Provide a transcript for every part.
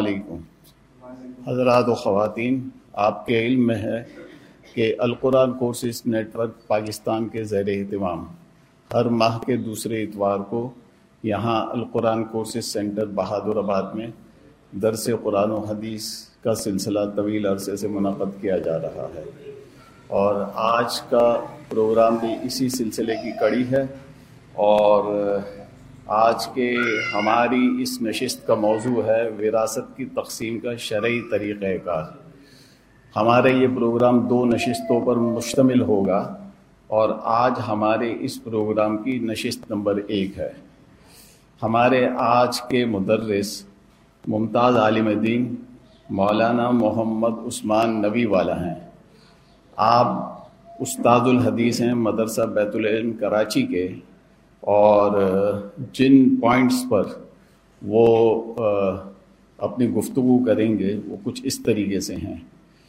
علیکم حضرات و خواتین، آپ کے علم میں ہے کہ القرآن کورسز نیٹ ورک پاکستان کے زیر اہتمام ہر ماہ کے دوسرے اتوار کو یہاں القرآن کورسز سینٹر بہادر آباد میں درس قرآن و حدیث کا سلسلہ طویل عرصے سے منعقد کیا جا رہا ہے، اور آج کا پروگرام بھی اسی سلسلے کی کڑی ہے۔ اور آج کے ہماری اس نشست کا موضوع ہے وراثت کی تقسیم کا شرعی طریقہ کار۔ ہمارا یہ پروگرام 2 نشستوں پر مشتمل ہوگا، اور آج ہمارے اس پروگرام کی نشست نمبر 1 ہے۔ ہمارے آج کے مدرس ممتاز عالم دین مولانا محمد عثمان نبی والا ہیں۔ آپ استاد الحدیث ہیں مدرسہ بیت العلم کراچی کے، اور جن پوائنٹس پر وہ اپنی گفتگو کریں گے وہ کچھ اس طریقے سے ہیں۔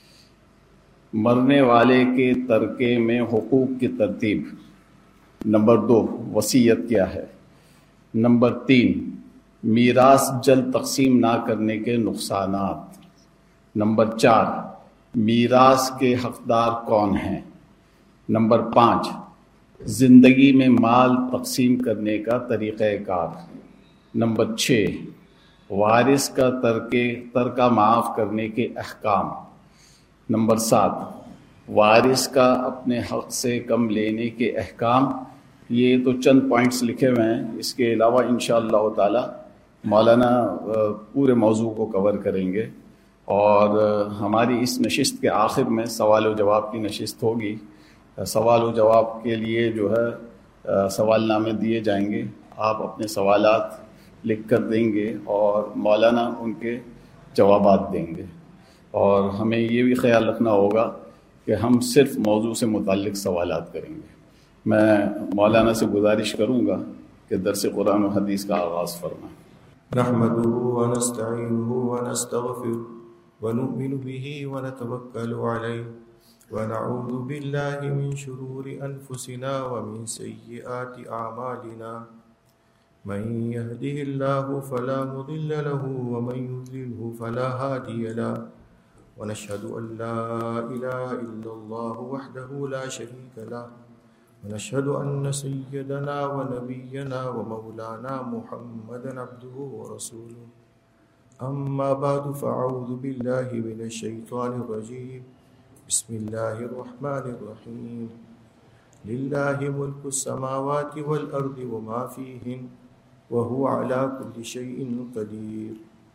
مرنے والے کے ترکے میں حقوق کی ترتیب۔ نمبر 2، وصیت کیا ہے۔ نمبر 3، میراث جلد تقسیم نہ کرنے کے نقصانات۔ نمبر 4، میراث کے حقدار کون ہیں۔ نمبر 5، زندگی میں مال تقسیم کرنے کا طریقہ کار۔ نمبر 6، وارث کا ترکہ معاف کرنے کے احکام۔ نمبر 7، وارث کا اپنے حق سے کم لینے کے احکام۔ یہ تو چند پوائنٹس لکھے ہوئے ہیں، اس کے علاوہ انشاءاللہ تعالی مولانا پورے موضوع کو کور کریں گے، اور ہماری اس نشست کے آخر میں سوال و جواب کی نشست ہوگی۔ سوال و جواب کے لیے جو ہے سوال نامے دیے جائیں گے، آپ اپنے سوالات لکھ کر دیں گے اور مولانا ان کے جوابات دیں گے۔ اور ہمیں یہ بھی خیال رکھنا ہوگا کہ ہم صرف موضوع سے متعلق سوالات کریں گے۔ میں مولانا سے گزارش کروں گا کہ درس قرآن و حدیث کا آغاز فرمائیں۔ نحمده ونستعینه ونستغفره ونؤمن به ونتوکل علیہ ونعوذ باللہ من شرور انفسنا ومن سیئات اعمالنا، من يهده الله فلا مضل له ومن يضلله فلا هادي له، ونشهد ان لا اله الا الله وحده لا شريك له، ونشهد ان سيدنا ونبينا ومولانا محمدا عبده ورسوله، اما بعد فاعوذ بالله من الشيطان الرجيم، بسم اللہ الرحمن الرحیم، للہ ملک السماوات والارض وما فیہن وہو علی کل شیء قدیر۔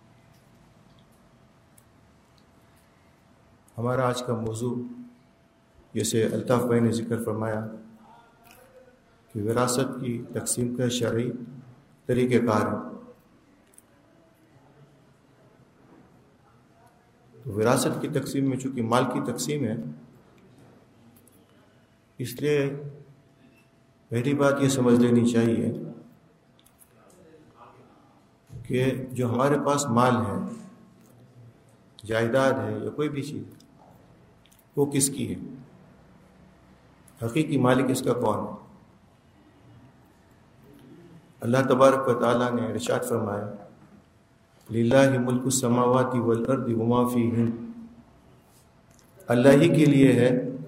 ہمارا آج کا موضوع، جیسے الطاف بھائی نے ذکر فرمایا کہ وراثت کی تقسیم کا شرعی طریقہ کار ہے۔ تو وراثت کی تقسیم میں چونکہ مال کی تقسیم ہے، اس لیے پہلی بات یہ سمجھ لینی چاہیے کہ جو ہمارے پاس مال ہے، جائیداد ہے یا کوئی بھی چیز، وہ کس کی ہے، حقیقی مالک اس کا کون ہے۔ اللہ تبارک و تعالیٰ نے ارشاد فرمایا، للہ ملک السماوات والارض وما فیہن، اللہ ہی کے لیے ہے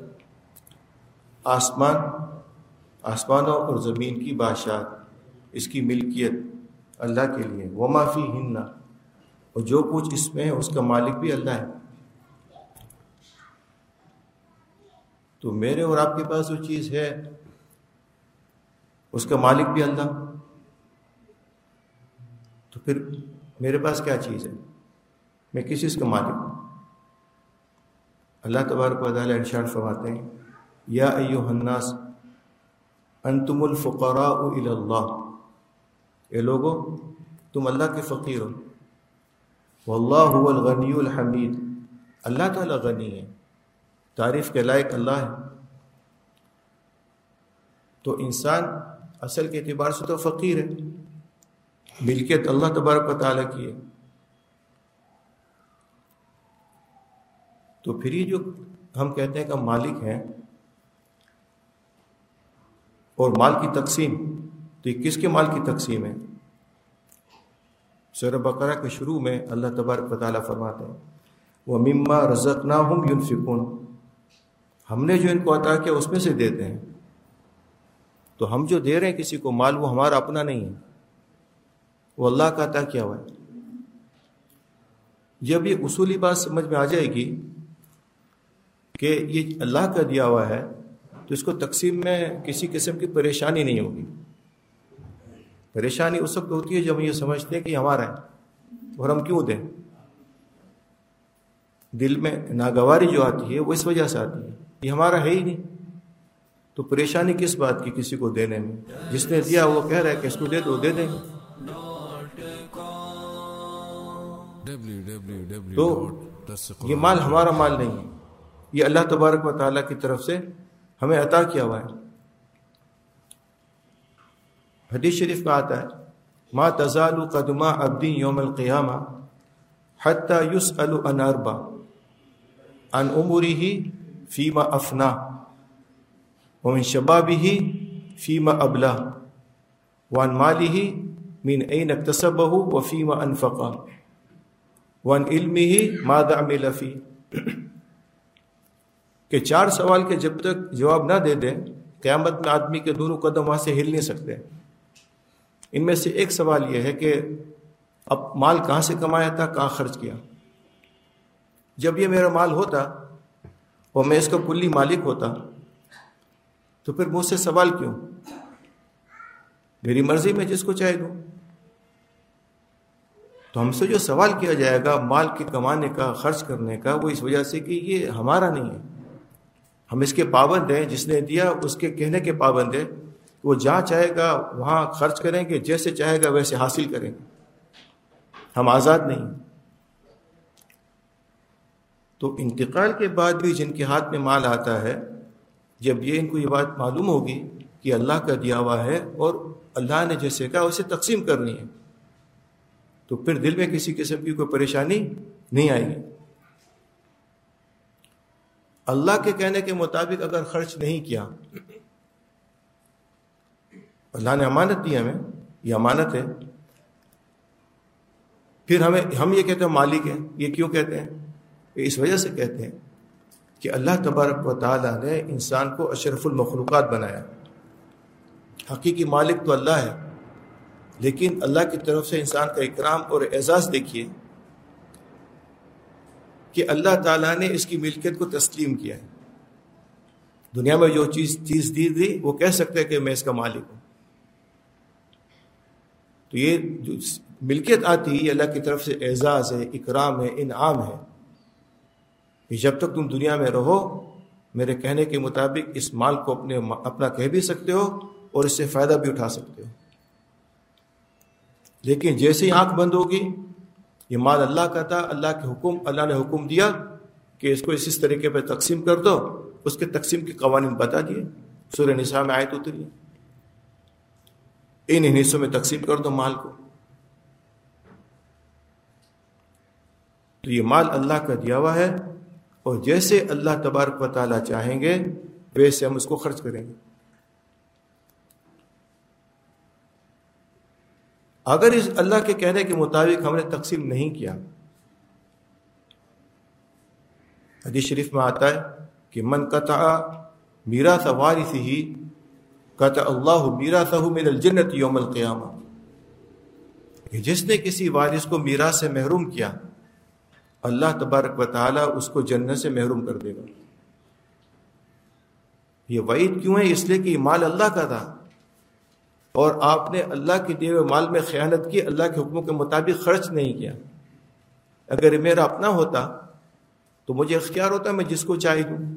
آسمانوں اور زمین کی بادشاہت، اس کی ملکیت اللہ کے لیے، وما فیہن، اور جو کچھ اس میں ہے اس کا مالک بھی اللہ ہے۔ تو میرے اور آپ کے پاس جو چیز ہے اس کا مالک بھی اللہ، تو پھر میرے پاس کیا چیز ہے، میں کس چیز کا مالک ہوں۔ اللہ تبارک و تعالیٰ ارشاد فرماتے ہیں، یا ایھا الناس انتم الفقراء الی اللہ، اے لوگو تم اللہ کے فقیر ہو، واللہ هو الغنی الحمید، اللہ تعالیٰ غنی ہے، تعریف کے لائق اللہ ہے۔ تو انسان اصل کے اعتبار سے تو فقیر ہے، ملکیت اللہ تبارک و تعالیٰ کی ہے۔ تو پھر یہ جو ہم کہتے ہیں کہ مالک ہیں، اور مال کی تقسیم، تو یہ کس کے مال کی تقسیم ہے؟ سورہ بقرہ کے شروع میں اللہ تبارک و تعالیٰ فرماتے ہیں وَمِمَّا رَزَقْنَاهُمْ يُنْفِقُونَ، ہم نے جو ان کو عطا کیا اس میں سے دیتے ہیں. تو ہم جو دے رہے ہیں کسی کو مال، وہ ہمارا اپنا نہیں ہے، وہ اللہ کا عطا کیا ہوا ہے. جب یہ اصولی بات سمجھ میں آ جائے گی کہ یہ اللہ کا دیا ہوا ہے تو اس کو تقسیم میں کسی قسم کی پریشانی نہیں ہوگی. پریشانی اس وقت ہوتی ہے جب ہم یہ سمجھتے ہیں کہ یہ ہمارا ہے اور ہم کیوں دیں. دل میں ناگواری جو آتی ہے وہ اس وجہ سے آتی ہے یہ ہمارا ہے ہی نہیں. تو پریشانی کس بات کی کسی کو دینے میں؟ جس نے دیا وہ کہہ رہا ہے کہ اس کو دے دو، دے دیں گے. تو یہ مال ہمارا مال نہیں ہے، یہ اللہ تبارک و تعالیٰ کی طرف سے ہمیں عطا کیا ہوا ہے. حدیث شریف میں آتا ہے ما تزال قدم عبد یوم القیامہ حتی یسأل عن اربع عن عمره فیما افنا ومن شبابه فیما ابلا وعن ماله من این اکتسبه وفیما انفقا وعن علمه ماذا عمل فيه. کہ 4 سوال کے جب تک جواب نہ دے دیں قیامت میں آدمی کے دونوں قدم وہاں سے ہل نہیں سکتے. ان میں سے ایک سوال یہ ہے کہ اب مال کہاں سے کمایا تھا، کہاں خرچ کیا. جب یہ میرا مال ہوتا اور میں اس کا کلی مالک ہوتا تو پھر مجھ سے سوال کیوں؟ میری مرضی میں جس کو چاہے دوں. تو ہم سے جو سوال کیا جائے گا مال کے کمانے کا، خرچ کرنے کا، وہ اس وجہ سے کہ یہ ہمارا نہیں ہے، ہم اس کے پابند ہیں. جس نے دیا اس کے کہنے کے پابند ہیں. وہ جہاں چاہے گا وہاں خرچ کریں گے، جیسے چاہے گا ویسے حاصل کریں گے. ہم آزاد نہیں. تو انتقال کے بعد بھی جن کے ہاتھ میں مال آتا ہے، جب یہ ان کو یہ بات معلوم ہوگی کہ اللہ کا دیا ہوا ہے اور اللہ نے جیسے کہا اسے تقسیم کرنی ہے، تو پھر دل میں کسی قسم کی کوئی پریشانی نہیں آئے گی. اللہ کے کہنے کے مطابق اگر خرچ نہیں کیا، اللہ نے امانت دی ہمیں، یہ امانت ہے. پھر ہم یہ کہتے ہیں مالک ہیں. یہ کیوں کہتے ہیں؟ اس وجہ سے کہتے ہیں کہ اللہ تبارک و تعالیٰ نے انسان کو اشرف المخلوقات بنایا. حقیقی مالک تو اللہ ہے، لیکن اللہ کی طرف سے انسان کا اکرام اور اعزاز دیکھیے کہ اللہ تعالیٰ نے اس کی ملکیت کو تسلیم کیا ہے. دنیا میں جو چیز دی وہ کہہ سکتے ہیں کہ میں اس کا مالک ہوں. تو یہ جو ملکیت آتی ہے یہ اللہ کی طرف سے اعزاز ہے، اکرام ہے، انعام ہے. کہ جب تک تم دنیا میں رہو میرے کہنے کے مطابق اس مال کو اپنا کہہ بھی سکتے ہو اور اس سے فائدہ بھی اٹھا سکتے ہو. لیکن جیسے ہی آنکھ بند ہوگی، یہ مال اللہ کا تھا، اللہ نے حکم دیا کہ اس کو اس طریقے پہ تقسیم کر دو، اس کے تقسیم کے قوانین بتا دیے. سورہ نساء میں آیت اتری ہے، ان حصوں میں تقسیم کر دو مال کو. تو یہ مال اللہ کا دیا ہوا ہے اور جیسے اللہ تبارک و تعالیٰ چاہیں گے ویسے ہم اس کو خرچ کریں گے. اگر اس اللہ کے کہنے کے مطابق ہم نے تقسیم نہیں کیا، حدیث شریف میں آتا ہے کہ من قطع میراث وارثہ قطع اللہ میراثہ من الجنۃ یوم القیامہ، کہ جس نے کسی وارث کو میراث سے محروم کیا اللہ تبارک و تعالیٰ اس کو جنت سے محروم کر دے گا. یہ وعید کیوں ہے؟ اس لیے کہ یہ مال اللہ کا تھا اور آپ نے اللہ کے دیے ہوئے مال میں خیانت کی، اللہ کے حکموں کے مطابق خرچ نہیں کیا. اگر یہ میرا اپنا ہوتا تو مجھے اختیار ہوتا میں جس کو چاہے دوں.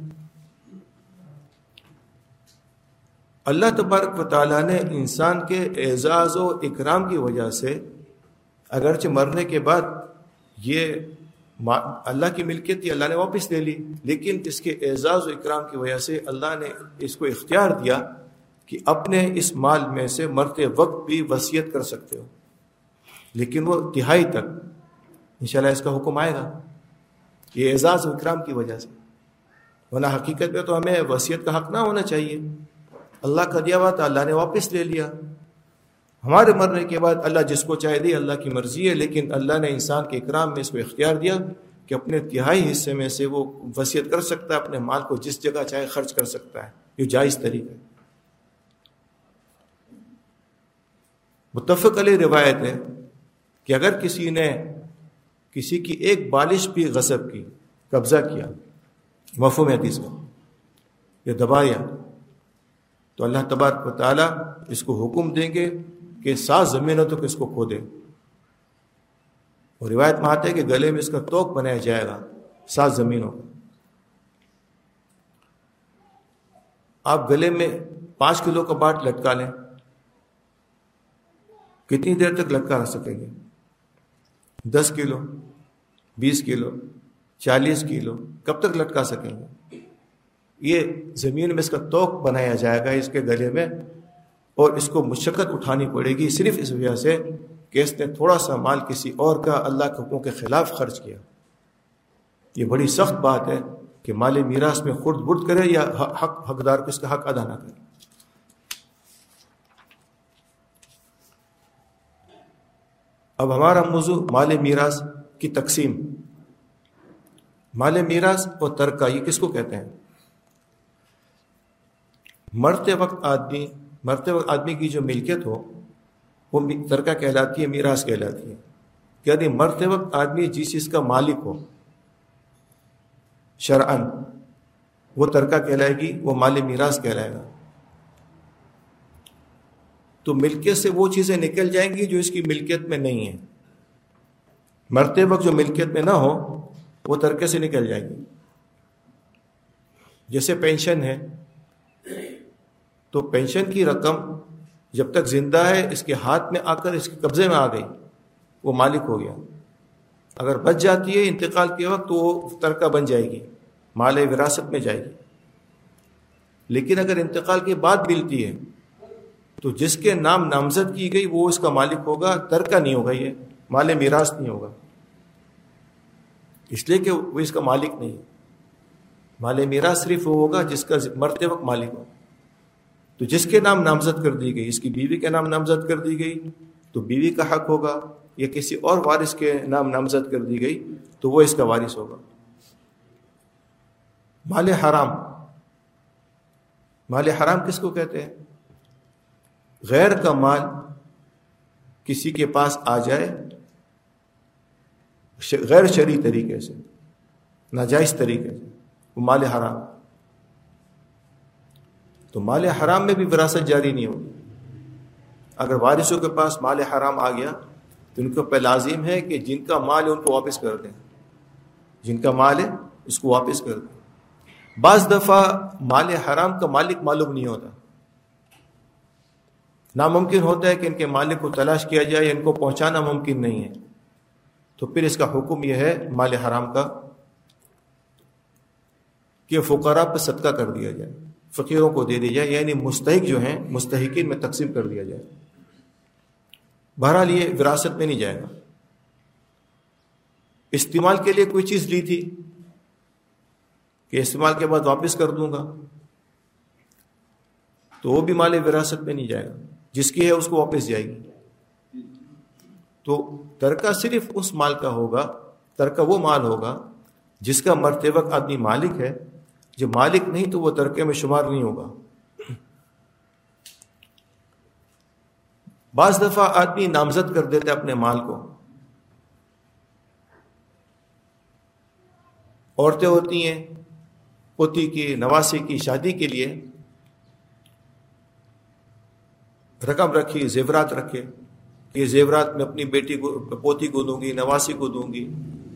اللہ تبارک و تعالیٰ نے انسان کے اعزاز و اکرام کی وجہ سے اگرچہ مرنے کے بعد یہ اللہ کی ملکیت تھی، اللہ نے واپس لے لی، لیکن اس کے اعزاز و اکرام کی وجہ سے اللہ نے اس کو اختیار دیا کہ اپنے اس مال میں سے مرتے وقت بھی وصیت کر سکتے ہو، لیکن وہ تہائی تک. انشاءاللہ اس کا حکم آئے گا یہ اعزاز و اکرام کی وجہ سے، ورنہ حقیقت میں تو ہمیں وصیت کا حق نہ ہونا چاہیے. اللہ کا دیا ہوا تھا، اللہ نے واپس لے لیا. ہمارے مرنے کے بعد اللہ جس کو چاہے دے، اللہ کی مرضی ہے، لیکن اللہ نے انسان کے اکرام میں اس کو اختیار دیا کہ اپنے تہائی حصے میں سے وہ وصیت کر سکتا ہے، اپنے مال کو جس جگہ چاہے خرچ کر سکتا ہے، یہ جائز طریقہ ہے۔ متفق علیہ روایت ہے کہ اگر کسی نے کسی کی ایک بالش بھی غصب کی، قبضہ کیا، مفہوم حدیث کا، یا دبایا، تو اللہ تبارک و تعالیٰ اس کو حکم دیں گے کہ 7 زمینوں تک اس کو کھودے، اور روایت میں آتا ہے کہ گلے میں اس کا توق بنایا جائے گا 7 زمینوں کا۔ آپ گلے میں 5 کلو کا باٹ لٹکا لیں، کتنی دیر تک لٹکا رکھ سکیں گے؟ 10 کلو، 20 کلو، 40 کلو، کب تک لٹکا سکیں گے؟ یہ زمین میں اس کا توق بنایا جائے گا اس کے گلے میں، اور اس کو مشقت اٹھانی پڑے گی صرف اس وجہ سے کہ اس نے تھوڑا سا مال کسی اور کا اللہ کے حکم کے خلاف خرچ کیا۔ یہ بڑی سخت بات ہے کہ مال میراث میں خرد برد کرے یا حقدار کو اس کا حق ادا نہ کرے۔ اب ہمارا موضوع مال میراث کی تقسیم۔ مال میراث اور ترکہ یہ کس کو کہتے ہیں؟ مرتے وقت آدمی کی جو ملکیت ہو وہ ترکہ کہلاتی ہے، میراث کہلاتی ہے۔ یعنی مرتے وقت آدمی جس چیز کا مالک ہو شرعاً وہ ترکہ کہلائے گی، وہ مال میراث کہلائے گا۔ تو ملکیت سے وہ چیزیں نکل جائیں گی جو اس کی ملکیت میں نہیں ہیں۔ مرتے وقت جو ملکیت میں نہ ہو وہ ترکے سے نکل جائیں گی۔ جیسے پینشن ہے، تو پینشن کی رقم جب تک زندہ ہے اس کے ہاتھ میں آ کر اس کے قبضے میں آ گئی، وہ مالک ہو گیا۔ اگر بچ جاتی ہے انتقال کے وقت تو وہ ترکہ بن جائے گی، مال وراثت میں جائے گی۔ لیکن اگر انتقال کے بعد ملتی ہے تو جس کے نام نامزد کی گئی وہ اس کا مالک ہوگا، ترکہ نہیں ہوگا، یہ مال میراث نہیں ہوگا، اس لیے کہ وہ اس کا مالک نہیں ہے۔ مال میراث صرف وہ ہوگا جس کا مرتے وقت مالک ہو۔ تو جس کے نام نامزد کر دی گئی، اس کی بیوی کے نام نامزد کر دی گئی تو بیوی کا حق ہوگا، یا کسی اور وارث کے نام نامزد کر دی گئی تو وہ اس کا وارث ہوگا۔ مال حرام، مال حرام کس کو کہتے ہیں؟ غیر کا مال کسی کے پاس آ جائے غیر شرعی طریقے سے، ناجائز طریقے سے، وہ مال حرام۔ تو مال حرام میں بھی وراثت جاری نہیں ہوگی۔ اگر وارثوں کے پاس مال حرام آ گیا تو ان کو پہ لازم ہے کہ جن کا مال ہے ان کو واپس کر دیں، جن کا مال ہے اس کو واپس کر دیں۔ بعض دفعہ مال حرام کا مالک معلوم نہیں ہوتا، ناممکن ہوتا ہے کہ ان کے مالک کو تلاش کیا جائے، یا ان کو پہنچانا ممکن نہیں ہے، تو پھر اس کا حکم یہ ہے مال حرام کا کہ فقراء پہ صدقہ کر دیا جائے، فقیروں کو دے دیا جائے، یعنی مستحق جو ہیں مستحقین میں تقسیم کر دیا جائے۔ بہرحال یہ وراثت میں نہیں جائے گا۔ استعمال کے لیے کوئی چیز لی تھی کہ استعمال کے بعد واپس کر دوں گا، تو وہ بھی مال وراثت میں نہیں جائے گا، جس کی ہے اس کو واپس جائے گی۔ تو ترکہ صرف اس مال کا ہوگا، ترکہ وہ مال ہوگا جس کا مرتے وقت آدمی مالک ہے، جو مالک نہیں تو وہ ترکے میں شمار نہیں ہوگا۔ بعض دفعہ آدمی نامزد کر دیتا ہے اپنے مال کو۔ عورتیں ہوتی ہیں پوتی کی، نواسی کی شادی کے لیے رقم رکھی، زیورات رکھے، یہ زیورات میں اپنی بیٹی کو، پوتی کو دوں گی، نواسی کو دوں گی۔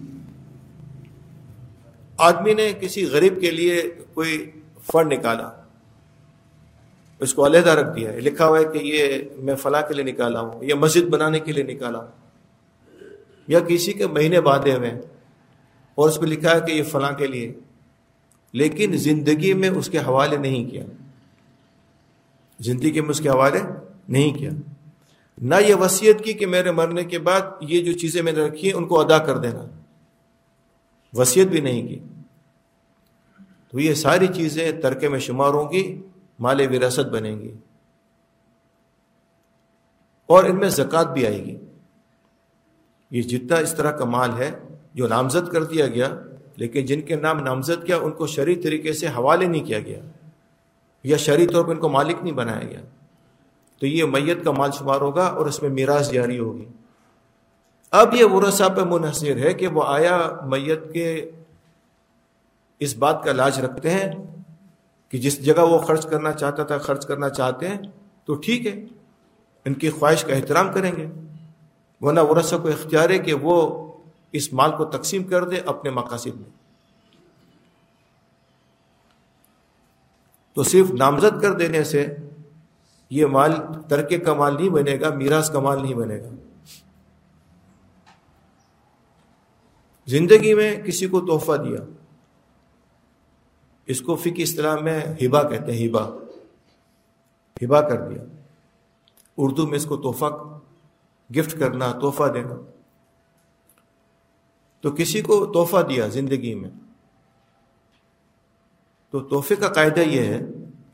آدمی نے کسی غریب کے لیے کوئی فنڈ نکالا، اس کو علیحدہ رکھ دیا ہے، لکھا ہوا ہے کہ یہ میں فلاں کے لیے نکالا ہوں، یا مسجد بنانے کے لیے نکالا ہوں، یا کسی کے مہینے باندھے ہوئے اور اس پہ لکھا ہے کہ یہ فلاں کے لیے، لیکن زندگی میں اس کے حوالے نہیں کیا، زندگی میں اس کے حوالے نہیں کیا، نہ یہ وصیت کی کہ میرے مرنے کے بعد یہ جو چیزیں میں نے رکھی ہیں ان کو ادا کر دینا، وصیت بھی نہیں کی۔ تو یہ ساری چیزیں ترکے میں شمار ہوں گی، مال وراثت بنیں گی۔ اور ان میں زکوٰۃ بھی آئے گی. یہ جتنا اس طرح کا مال ہے جو نامزد کر دیا گیا لیکن جن کے نام نامزد کیا ان کو شرعی طریقے سے حوالے نہیں کیا گیا یا شرعی طور پر ان کو مالک نہیں بنایا گیا، تو یہ میت کا مال شمار ہوگا اور اس میں میراث جاری ہوگی. اب یہ ورثہ پہ منحصر ہے کہ وہ آیا میت کے اس بات کا لاج رکھتے ہیں کہ جس جگہ وہ خرچ کرنا چاہتا تھا خرچ کرنا چاہتے ہیں تو ٹھیک ہے، ان کی خواہش کا احترام کریں گے، ورنہ ورثہ کو اختیار ہے کہ وہ اس مال کو تقسیم کر دے اپنے مقاصد میں. تو صرف نامزد کر دینے سے یہ مال ترکے کا مال نہیں بنے گا، میراث کا مال نہیں بنے گا. زندگی میں کسی کو تحفہ دیا، اس کو فقہ اصطلاح میں ہبہ کہتے ہیں. ہبہ کر دیا، اردو میں اس کو تحفہ، گفٹ کرنا، تحفہ دینا. تو کسی کو تحفہ دیا زندگی میں، تو تحفے کا قاعدہ یہ ہے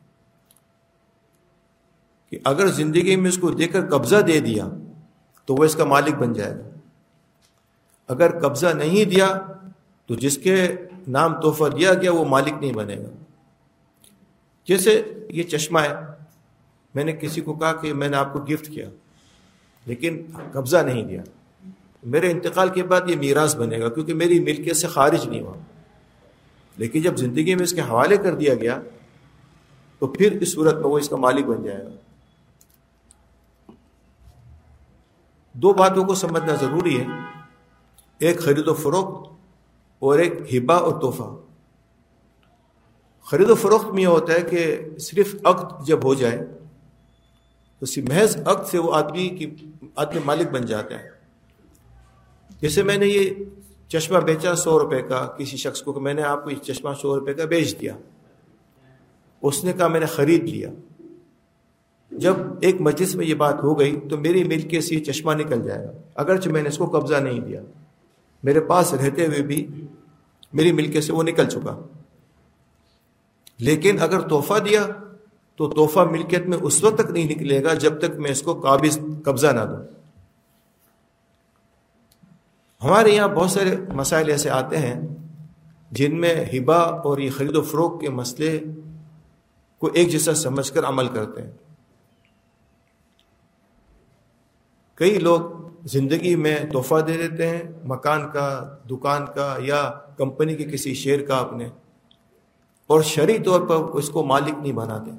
کہ اگر زندگی میں اس کو دے کر قبضہ دے دیا تو وہ اس کا مالک بن جائے گا. اگر قبضہ نہیں دیا تو جس کے نام تحفہ دیا گیا وہ مالک نہیں بنے گا. جیسے یہ چشمہ ہے، میں نے کسی کو کہا کہ میں نے آپ کو گفٹ کیا لیکن قبضہ نہیں دیا، میرے انتقال کے بعد یہ میراث بنے گا کیونکہ میری ملکیت سے خارج نہیں ہوا. لیکن جب زندگی میں اس کے حوالے کر دیا گیا تو پھر اس صورت میں وہ اس کا مالک بن جائے گا. دو باتوں کو سمجھنا ضروری ہے، ایک خرید و فروخت اور ایک ہبہ اور تحفہ. خرید و فروخت میں یہ ہوتا ہے کہ صرف عقد جب ہو جائے تو محض عقد سے وہ آدمی مالک بن جاتا ہے. جیسے میں نے یہ چشمہ بیچا 100 روپے کا کسی شخص کو، کہ میں نے آپ کو یہ چشمہ 100 روپے کا بیچ دیا، اس نے کہا میں نے خرید لیا. جب ایک مجلس میں یہ بات ہو گئی تو میری ملکیت سے یہ چشمہ نکل جائے گا، اگرچہ میں نے اس کو قبضہ نہیں دیا، میرے پاس رہتے ہوئے بھی میری ملکیت سے وہ نکل چکا. لیکن اگر تحفہ دیا تو تحفہ ملکیت میں اس وقت تک نہیں نکلے گا جب تک میں اس کو قبضہ نہ دوں. ہمارے یہاں بہت سارے مسائل ایسے آتے ہیں جن میں ہبہ اور یہ خرید و فروخت کے مسئلے کو ایک جیسا سمجھ کر عمل کرتے ہیں. کئی لوگ زندگی میں تحفہ دے دیتے ہیں، مکان کا، دکان کا یا کمپنی کے کسی شیئر کا اپنے، اور شرعی طور پر اس کو مالک نہیں بناتے.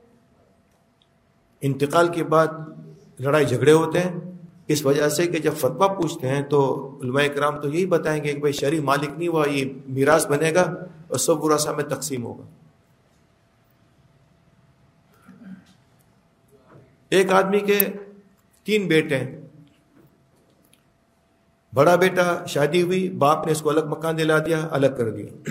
انتقال کے بعد لڑائی جھگڑے ہوتے ہیں اس وجہ سے کہ جب فتویٰ پوچھتے ہیں تو علماء کرام تو یہی بتائیں گے کہ بھائی شرعی مالک نہیں ہوا، یہ میراث بنے گا اور سب ورثہ میں تقسیم ہوگا. ایک آدمی کے 3 بیٹے ہیں. بڑا بیٹا شادی ہوئی، باپ نے اس کو الگ مکان دلا دیا، الگ کر دیا.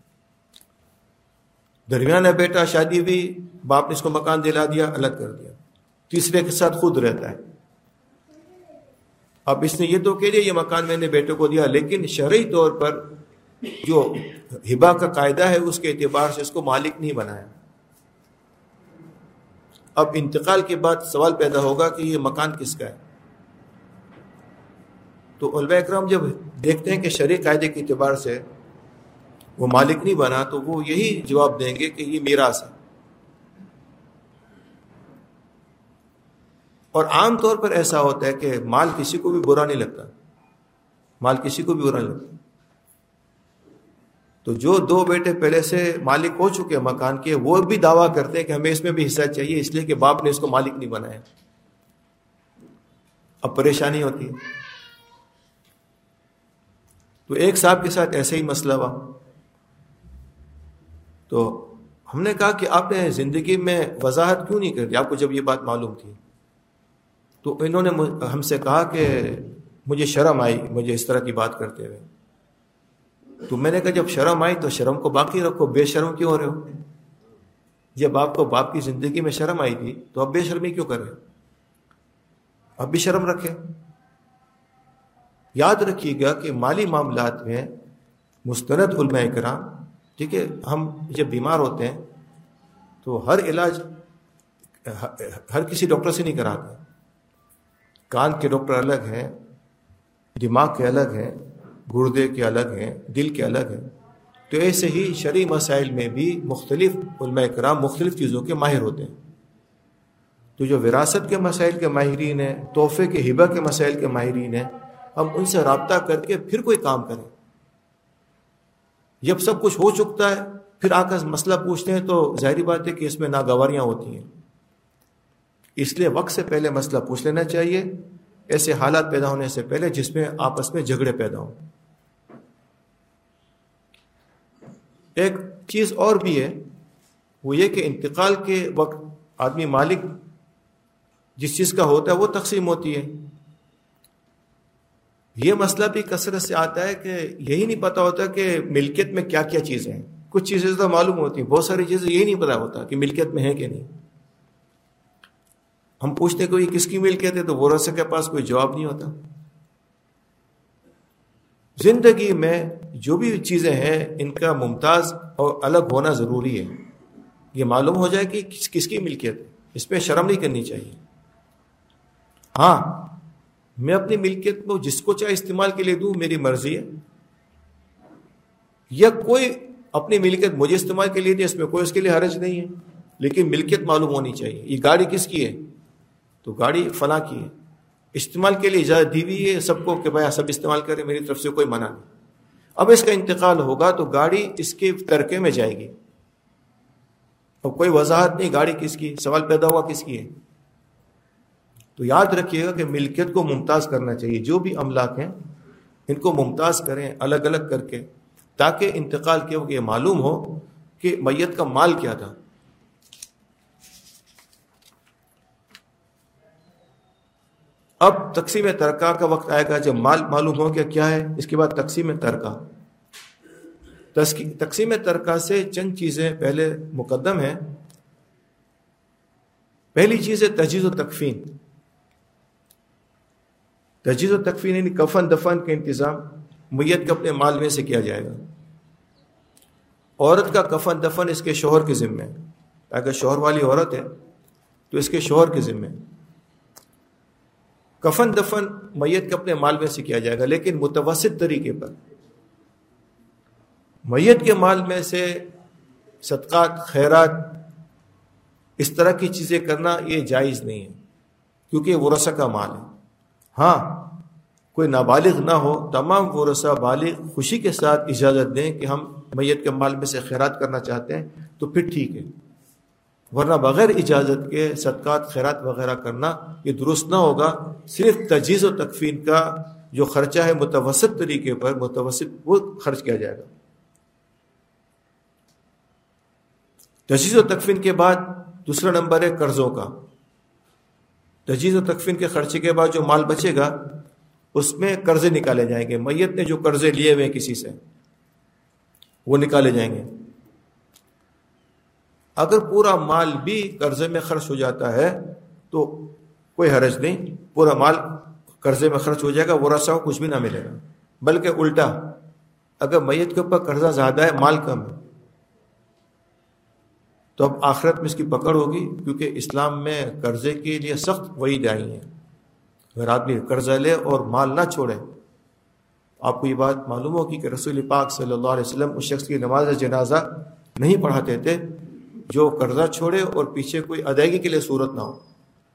درمیانہ بیٹا شادی ہوئی، باپ نے اس کو مکان دلا دیا، الگ کر دیا. تیسرے کے ساتھ خود رہتا ہے. اب اس نے یہ تو کہہ دیا یہ مکان میں نے بیٹے کو دیا، لیکن شرعی طور پر جو ہبہ کا قاعدہ ہے اس کے اعتبار سے اس کو مالک نہیں بنایا. اب انتقال کے بعد سوال پیدا ہوگا کہ یہ مکان کس کا ہے. تو علماء اکرام جب دیکھتے ہیں کہ شرعی قاعدے کے اعتبار سے وہ مالک نہیں بنا تو وہ یہی جواب دیں گے کہ یہ میراث ہے. اور عام طور پر ایسا ہوتا ہے کہ مال کسی کو بھی برا نہیں لگتا، مال کسی کو بھی برا نہیں لگتا. تو جو 2 بیٹے پہلے سے مالک ہو چکے مکان کے، وہ بھی دعویٰ کرتے ہیں کہ ہمیں اس میں بھی حصہ چاہیے، اس لیے کہ باپ نے اس کو مالک نہیں بنایا. اب پریشانی ہوتی ہے. تو ایک صاحب کے ساتھ ایسے ہی مسئلہ ہوا، تو ہم نے کہا کہ آپ نے زندگی میں وضاحت کیوں نہیں کر دی، آپ کو جب یہ بات معلوم تھی. تو انہوں نے ہم سے کہا کہ مجھے شرم آئی مجھے اس طرح کی بات کرتے ہوئے. تو میں نے کہا جب شرم آئی تو شرم کو باقی رکھو، بے شرم کیوں ہو رہے ہو؟ جب آپ کو باپ کی زندگی میں شرم آئی تھی تو اب بے شرمی کیوں کر رہے ہو؟ اب بھی شرم رکھے. یاد رکھیے گا کہ مالی معاملات میں مستند علماء کرام، ٹھیک ہے، ہم جب بیمار ہوتے ہیں تو ہر علاج ہر کسی ڈاکٹر سے نہیں کراتے. کان کے ڈاکٹر الگ ہیں، دماغ کے الگ ہیں، گردے کے الگ ہیں، دل کے الگ ہیں. تو ایسے ہی شرعی مسائل میں بھی مختلف علماء کرام مختلف چیزوں کے ماہر ہوتے ہیں. تو جو وراثت کے مسائل کے ماہرین ہیں، تحفے کے ہبہ کے مسائل کے ماہرین ہیں، ہم ان سے رابطہ کر کے پھر کوئی کام کریں. جب سب کچھ ہو چکتا ہے پھر آ کر مسئلہ پوچھتے ہیں تو ظاہری بات ہے کہ اس میں ناگواریاں ہوتی ہیں. اس لیے وقت سے پہلے مسئلہ پوچھ لینا چاہیے، ایسے حالات پیدا ہونے سے پہلے جس میں آپس میں جھگڑے پیدا ہوں. ایک چیز اور بھی ہے، وہ یہ کہ انتقال کے وقت آدمی مالک جس چیز کا ہوتا ہے وہ تقسیم ہوتی ہے. یہ مسئلہ بھی کثرت سے آتا ہے کہ یہی نہیں پتا ہوتا کہ ملکیت میں کیا کیا چیزیں ہیں. کچھ چیزیں تو معلوم ہوتی ہیں، بہت ساری چیزیں یہی نہیں پتا ہوتا کہ ملکیت میں ہے کہ نہیں. ہم پوچھتے کوئی کس کی ملکیت ہے تو ورثہ کے پاس کوئی جواب نہیں ہوتا. زندگی میں جو بھی چیزیں ہیں ان کا ممتاز اور الگ ہونا ضروری ہے. یہ معلوم ہو جائے کہ کس کی ملکیت ہے، اس پہ شرم نہیں کرنی چاہیے. ہاں، میں اپنی ملکیت کو جس کو چاہے استعمال کے لیے دوں، میری مرضی ہے. یا کوئی اپنی ملکیت مجھے استعمال کے لیے دے، اس میں کوئی اس کے لیے حرج نہیں ہے، لیکن ملکیت معلوم ہونی چاہیے. یہ گاڑی کس کی ہے تو گاڑی فلاں کی ہے، استعمال کے لیے اجازت دی ہوئی ہے سب کو کہ بھائی سب استعمال کریں، میری طرف سے کوئی منع نہیں. اب اس کا انتقال ہوگا تو گاڑی اس کے ترکے میں جائے گی، اور کوئی وضاحت نہیں گاڑی کس کی، سوال پیدا ہوا کس کی ہے. تو یاد رکھیے گا کہ ملکیت کو ممتاز کرنا چاہیے. جو بھی املاک ہیں ان کو ممتاز کریں الگ الگ کر کے، تاکہ انتقال کے وقت یہ معلوم ہو کہ میت کا مال کیا تھا. اب تقسیم ترکہ کا وقت آئے گا جب مال معلوم ہو کیا ہے. اس کے بعد تقسیم ترکہ. تقسیم ترکہ سے چند چیزیں پہلے مقدم ہیں. پہلی چیز ہے تجہیز و تکفین. تجہیز و تکفین یعنی کفن دفن کا انتظام میت کے اپنے مال میں سے کیا جائے گا. عورت کا کفن دفن اس کے شوہر کے ذمہ ہے. اگر شوہر والی عورت ہے تو اس کے شوہر کے ذمہ ہے. کفن دفن میت کے اپنے مال میں سے کیا جائے گا، لیکن متوسط طریقے پر. میت کے مال میں سے صدقات، خیرات، اس طرح کی چیزیں کرنا یہ جائز نہیں ہے، کیونکہ یہ ورثہ کا مال ہے. ہاں، کوئی نابالغ نہ ہو، تمام ورثہ بالغ خوشی کے ساتھ اجازت دیں کہ ہم میت کے مال میں سے خیرات کرنا چاہتے ہیں تو پھر ٹھیک ہے، ورنہ بغیر اجازت کے صدقات، خیرات وغیرہ کرنا یہ درست نہ ہوگا. صرف تجہیز و تکفین کا جو خرچہ ہے متوسط طریقے پر وہ خرچ کیا جائے گا. تجہیز و تکفین کے بعد دوسرا نمبر ہے قرضوں کا. تجہیز و تکفین کے خرچے کے بعد جو مال بچے گا اس میں قرضے نکالے جائیں گے. میت نے جو قرضے لیے ہوئے کسی سے وہ نکالے جائیں گے. اگر پورا مال بھی قرضے میں خرچ ہو جاتا ہے تو کوئی حرج نہیں، پورا مال قرضے میں خرچ ہو جائے گا، ورثہ کو کچھ بھی نہ ملے گا. بلکہ الٹا، اگر میت کے اوپر قرضہ زیادہ ہے، مال کم ہے، تو اب آخرت میں اس کی پکڑ ہوگی، کیونکہ اسلام میں قرضے کے لیے سخت وعید آئی ہیں. اگر آدمی قرضہ لے اور مال نہ چھوڑے. آپ کو یہ بات معلوم ہوگی کہ رسول پاک صلی اللہ علیہ وسلم اس شخص کی نماز جنازہ نہیں پڑھاتے تھے جو قرضہ چھوڑے اور پیچھے کوئی ادائیگی کے لیے صورت نہ ہو.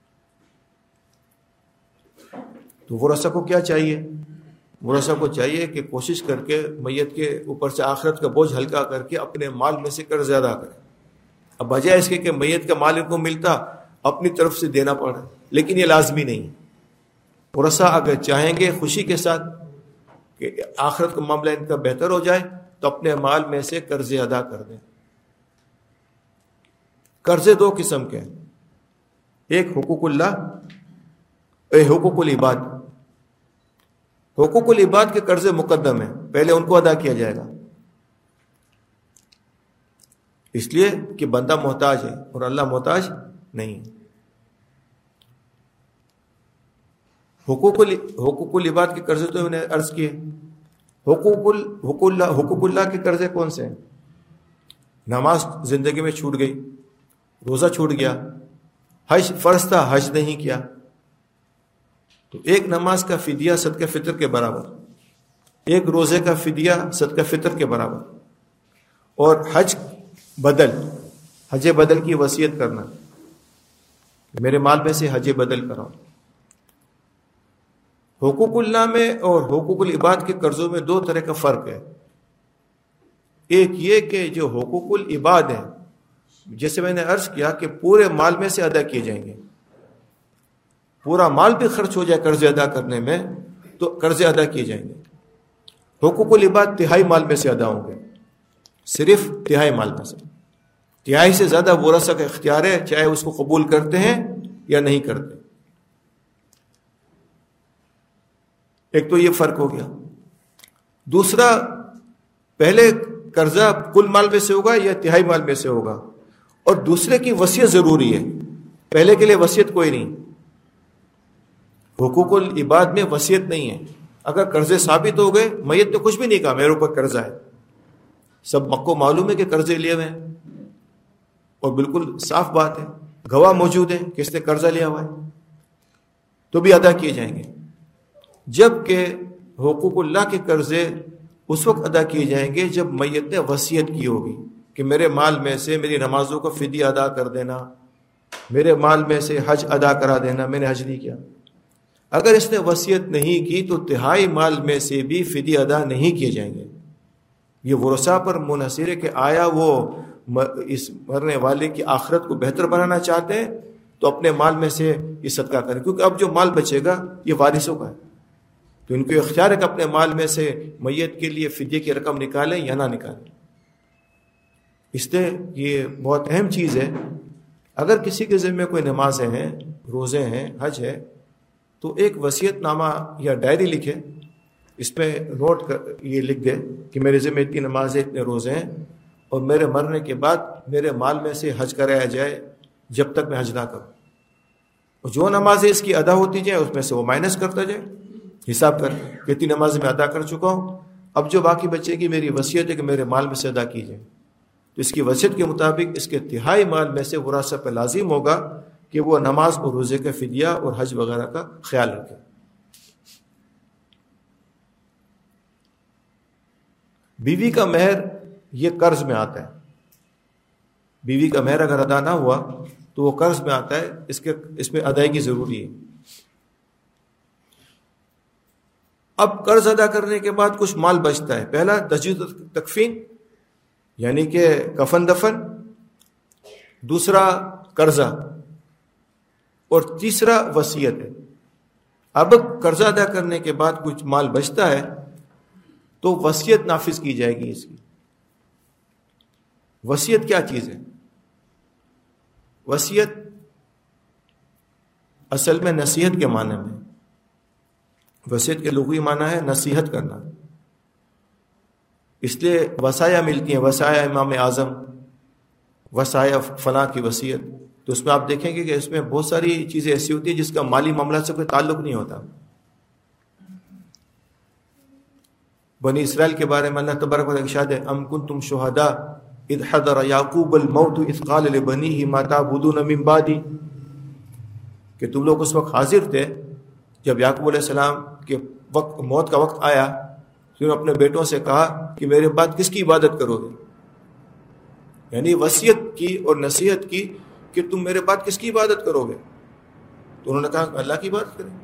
تو ورثہ کو کیا چاہیے؟ ورثہ کو چاہیے کہ کوشش کر کے میت کے اوپر سے آخرت کا بوجھ ہلکا کر کے اپنے مال میں سے قرض ادا کرے. اب بجائے اس کے کہ میت کا مال ان کو ملتا، اپنی طرف سے دینا پڑا، لیکن یہ لازمی نہیں. ورثہ اگر چاہیں گے خوشی کے ساتھ کہ آخرت کا معاملہ ان کا بہتر ہو جائے تو اپنے مال میں سے قرض ادا کر دیں. قرضے دو قسم کے ہیں، ایک حقوق اللہ، حقوق العباد. حقوق العباد کے قرضے مقدم ہیں، پہلے ان کو ادا کیا جائے گا، اس لیے کہ بندہ محتاج ہے اور اللہ محتاج نہیں. حقوق العباد کے قرضے تو میں نے عرض کیے. حقوق اللہ کے قرضے کون سے ہیں؟ نماز زندگی میں چھوٹ گئی، روزہ چھوٹ گیا، حج فرض تھا حج نہیں کیا، تو ایک نماز کا فدیہ صدقہ فطر کے برابر، ایک روزے کا فدیہ صدقہ فطر کے برابر، اور حج بدل کی وصیت کرنا، میرے مال میں سے حج بدل کراؤ۔ حقوق اللہ میں اور حقوق العباد کے قرضوں میں دو طرح کا فرق ہے۔ ایک یہ کہ جو حقوق العباد ہیں، جیسے میں نے عرض کیا کہ پورے مال میں سے ادا کیے جائیں گے، پورا مال بھی خرچ ہو جائے قرض ادا کرنے میں تو قرض ادا کیے جائیں گے۔ حقوق العباد تہائی مال میں سے ادا ہوں گے، صرف تہائی مال میں سے، تہائی سے زیادہ ورثہ کا اختیار ہے، چاہے اس کو قبول کرتے ہیں یا نہیں کرتے۔ ایک تو یہ فرق ہو گیا۔ دوسرا، پہلے قرضہ کل مال میں سے ہوگا یا تہائی مال میں سے ہوگا، اور دوسرے کی وصیت ضروری ہے، پہلے کے لیے وصیت کوئی نہیں۔ حقوق العباد میں وصیت نہیں ہے۔ اگر قرضے ثابت ہو گئے، میت نے کچھ بھی نہیں کہا میرے اوپر قرضہ ہے، سب کو معلوم ہے کہ قرضے لیے ہوئے ہیں، اور بالکل صاف بات ہے، گواہ موجود ہے کہ اس نے قرضہ لیا ہوا ہے، تو بھی ادا کیے جائیں گے۔ جبکہ حقوق اللہ کے قرضے اس وقت ادا کیے جائیں گے جب میت نے وصیت کی ہوگی کہ میرے مال میں سے میری نمازوں کا فدیہ ادا کر دینا، میرے مال میں سے حج ادا کرا دینا، میں نے حج نہیں کیا۔ اگر اس نے وصیت نہیں کی تو تہائی مال میں سے بھی فدیہ ادا نہیں کیے جائیں گے۔ یہ ورثاء پر منحصر ہے کہ آیا وہ اس مرنے والے کی آخرت کو بہتر بنانا چاہتے ہیں تو اپنے مال میں سے یہ صدقہ کریں، کیونکہ اب جو مال بچے گا یہ وارثوں کا ہے، تو ان کو اختیار ہے کہ اپنے مال میں سے میت کے لیے فدیے کی رقم نکالیں یا نہ نکالیں۔ اس لیے یہ بہت اہم چیز ہے۔ اگر کسی کے ذمہ کوئی نمازیں ہیں، روزے ہیں، حج ہے، تو ایک وصیت نامہ یا ڈائری لکھے، اس پہ نوٹ یہ لکھ دے کہ میرے ذمہ اتنی نمازیں، اتنے روزے ہیں، اور میرے مرنے کے بعد میرے مال میں سے حج کرایا جائے جب تک میں حج نہ کروں، اور جو نمازیں اس کی ادا ہوتی جائیں اس میں سے وہ مائنس کرتا جائے، حساب کر کہ اتنی نمازیں میں ادا کر چکا ہوں، اب جو باقی بچے گی میری وصیت ہے کہ میرے مال میں سے ادا کی جائے۔ تو اس کی وصیت کے مطابق اس کے تہائی مال میں سے ورثہ پہ لازم ہوگا کہ وہ نماز اور روزے کا فدیہ اور حج وغیرہ کا خیال رکھے۔ بیوی کا مہر یہ قرض میں آتا ہے، بیوی کا مہر اگر ادا نہ ہوا تو وہ قرض میں آتا ہے، اس میں ادائیگی ضروری ہے۔ اب قرض ادا کرنے کے بعد کچھ مال بچتا ہے، پہلا تجہیز تکفین یعنی کہ کفن دفن، دوسرا قرضہ، اور تیسرا وصیت ہے۔ اب قرضہ ادا کرنے کے بعد کچھ مال بچتا ہے تو وصیت نافذ کی جائے گی اس کی۔ وصیت کیا چیز ہے؟ وصیت اصل میں نصیحت کے معنی میں، وصیت کے لغوی معنی ہے نصیحت کرنا، اس لیے وصایا ملتی ہیں، وصایا امام اعظم، وصایا فلاں کی وصیت، تو اس میں آپ دیکھیں گے کہ اس میں بہت ساری چیزیں ایسی ہوتی ہیں جس کا مالی معاملات سے کوئی تعلق نہیں ہوتا۔ بنی اسرائیل کے بارے میں اللہ تبارک و تعالیٰ ارشاد ہے ام کنتم شہداء اذ حضر یعقوب الموت اذ قال لبنیہ ما تعبدون من بعدی، کہ تم لوگ اس وقت حاضر تھے جب یعقوب علیہ السلام کے وقت موت کا وقت آیا، تو انہوں نے اپنے بیٹوں سے کہا کہ میرے بعد کس کی عبادت کرو گے، یعنی وصیت کی اور نصیحت کی کہ تم میرے بعد کس کی عبادت کرو گے، تو انہوں نے کہا کہ اللہ کی عبادت کریں۔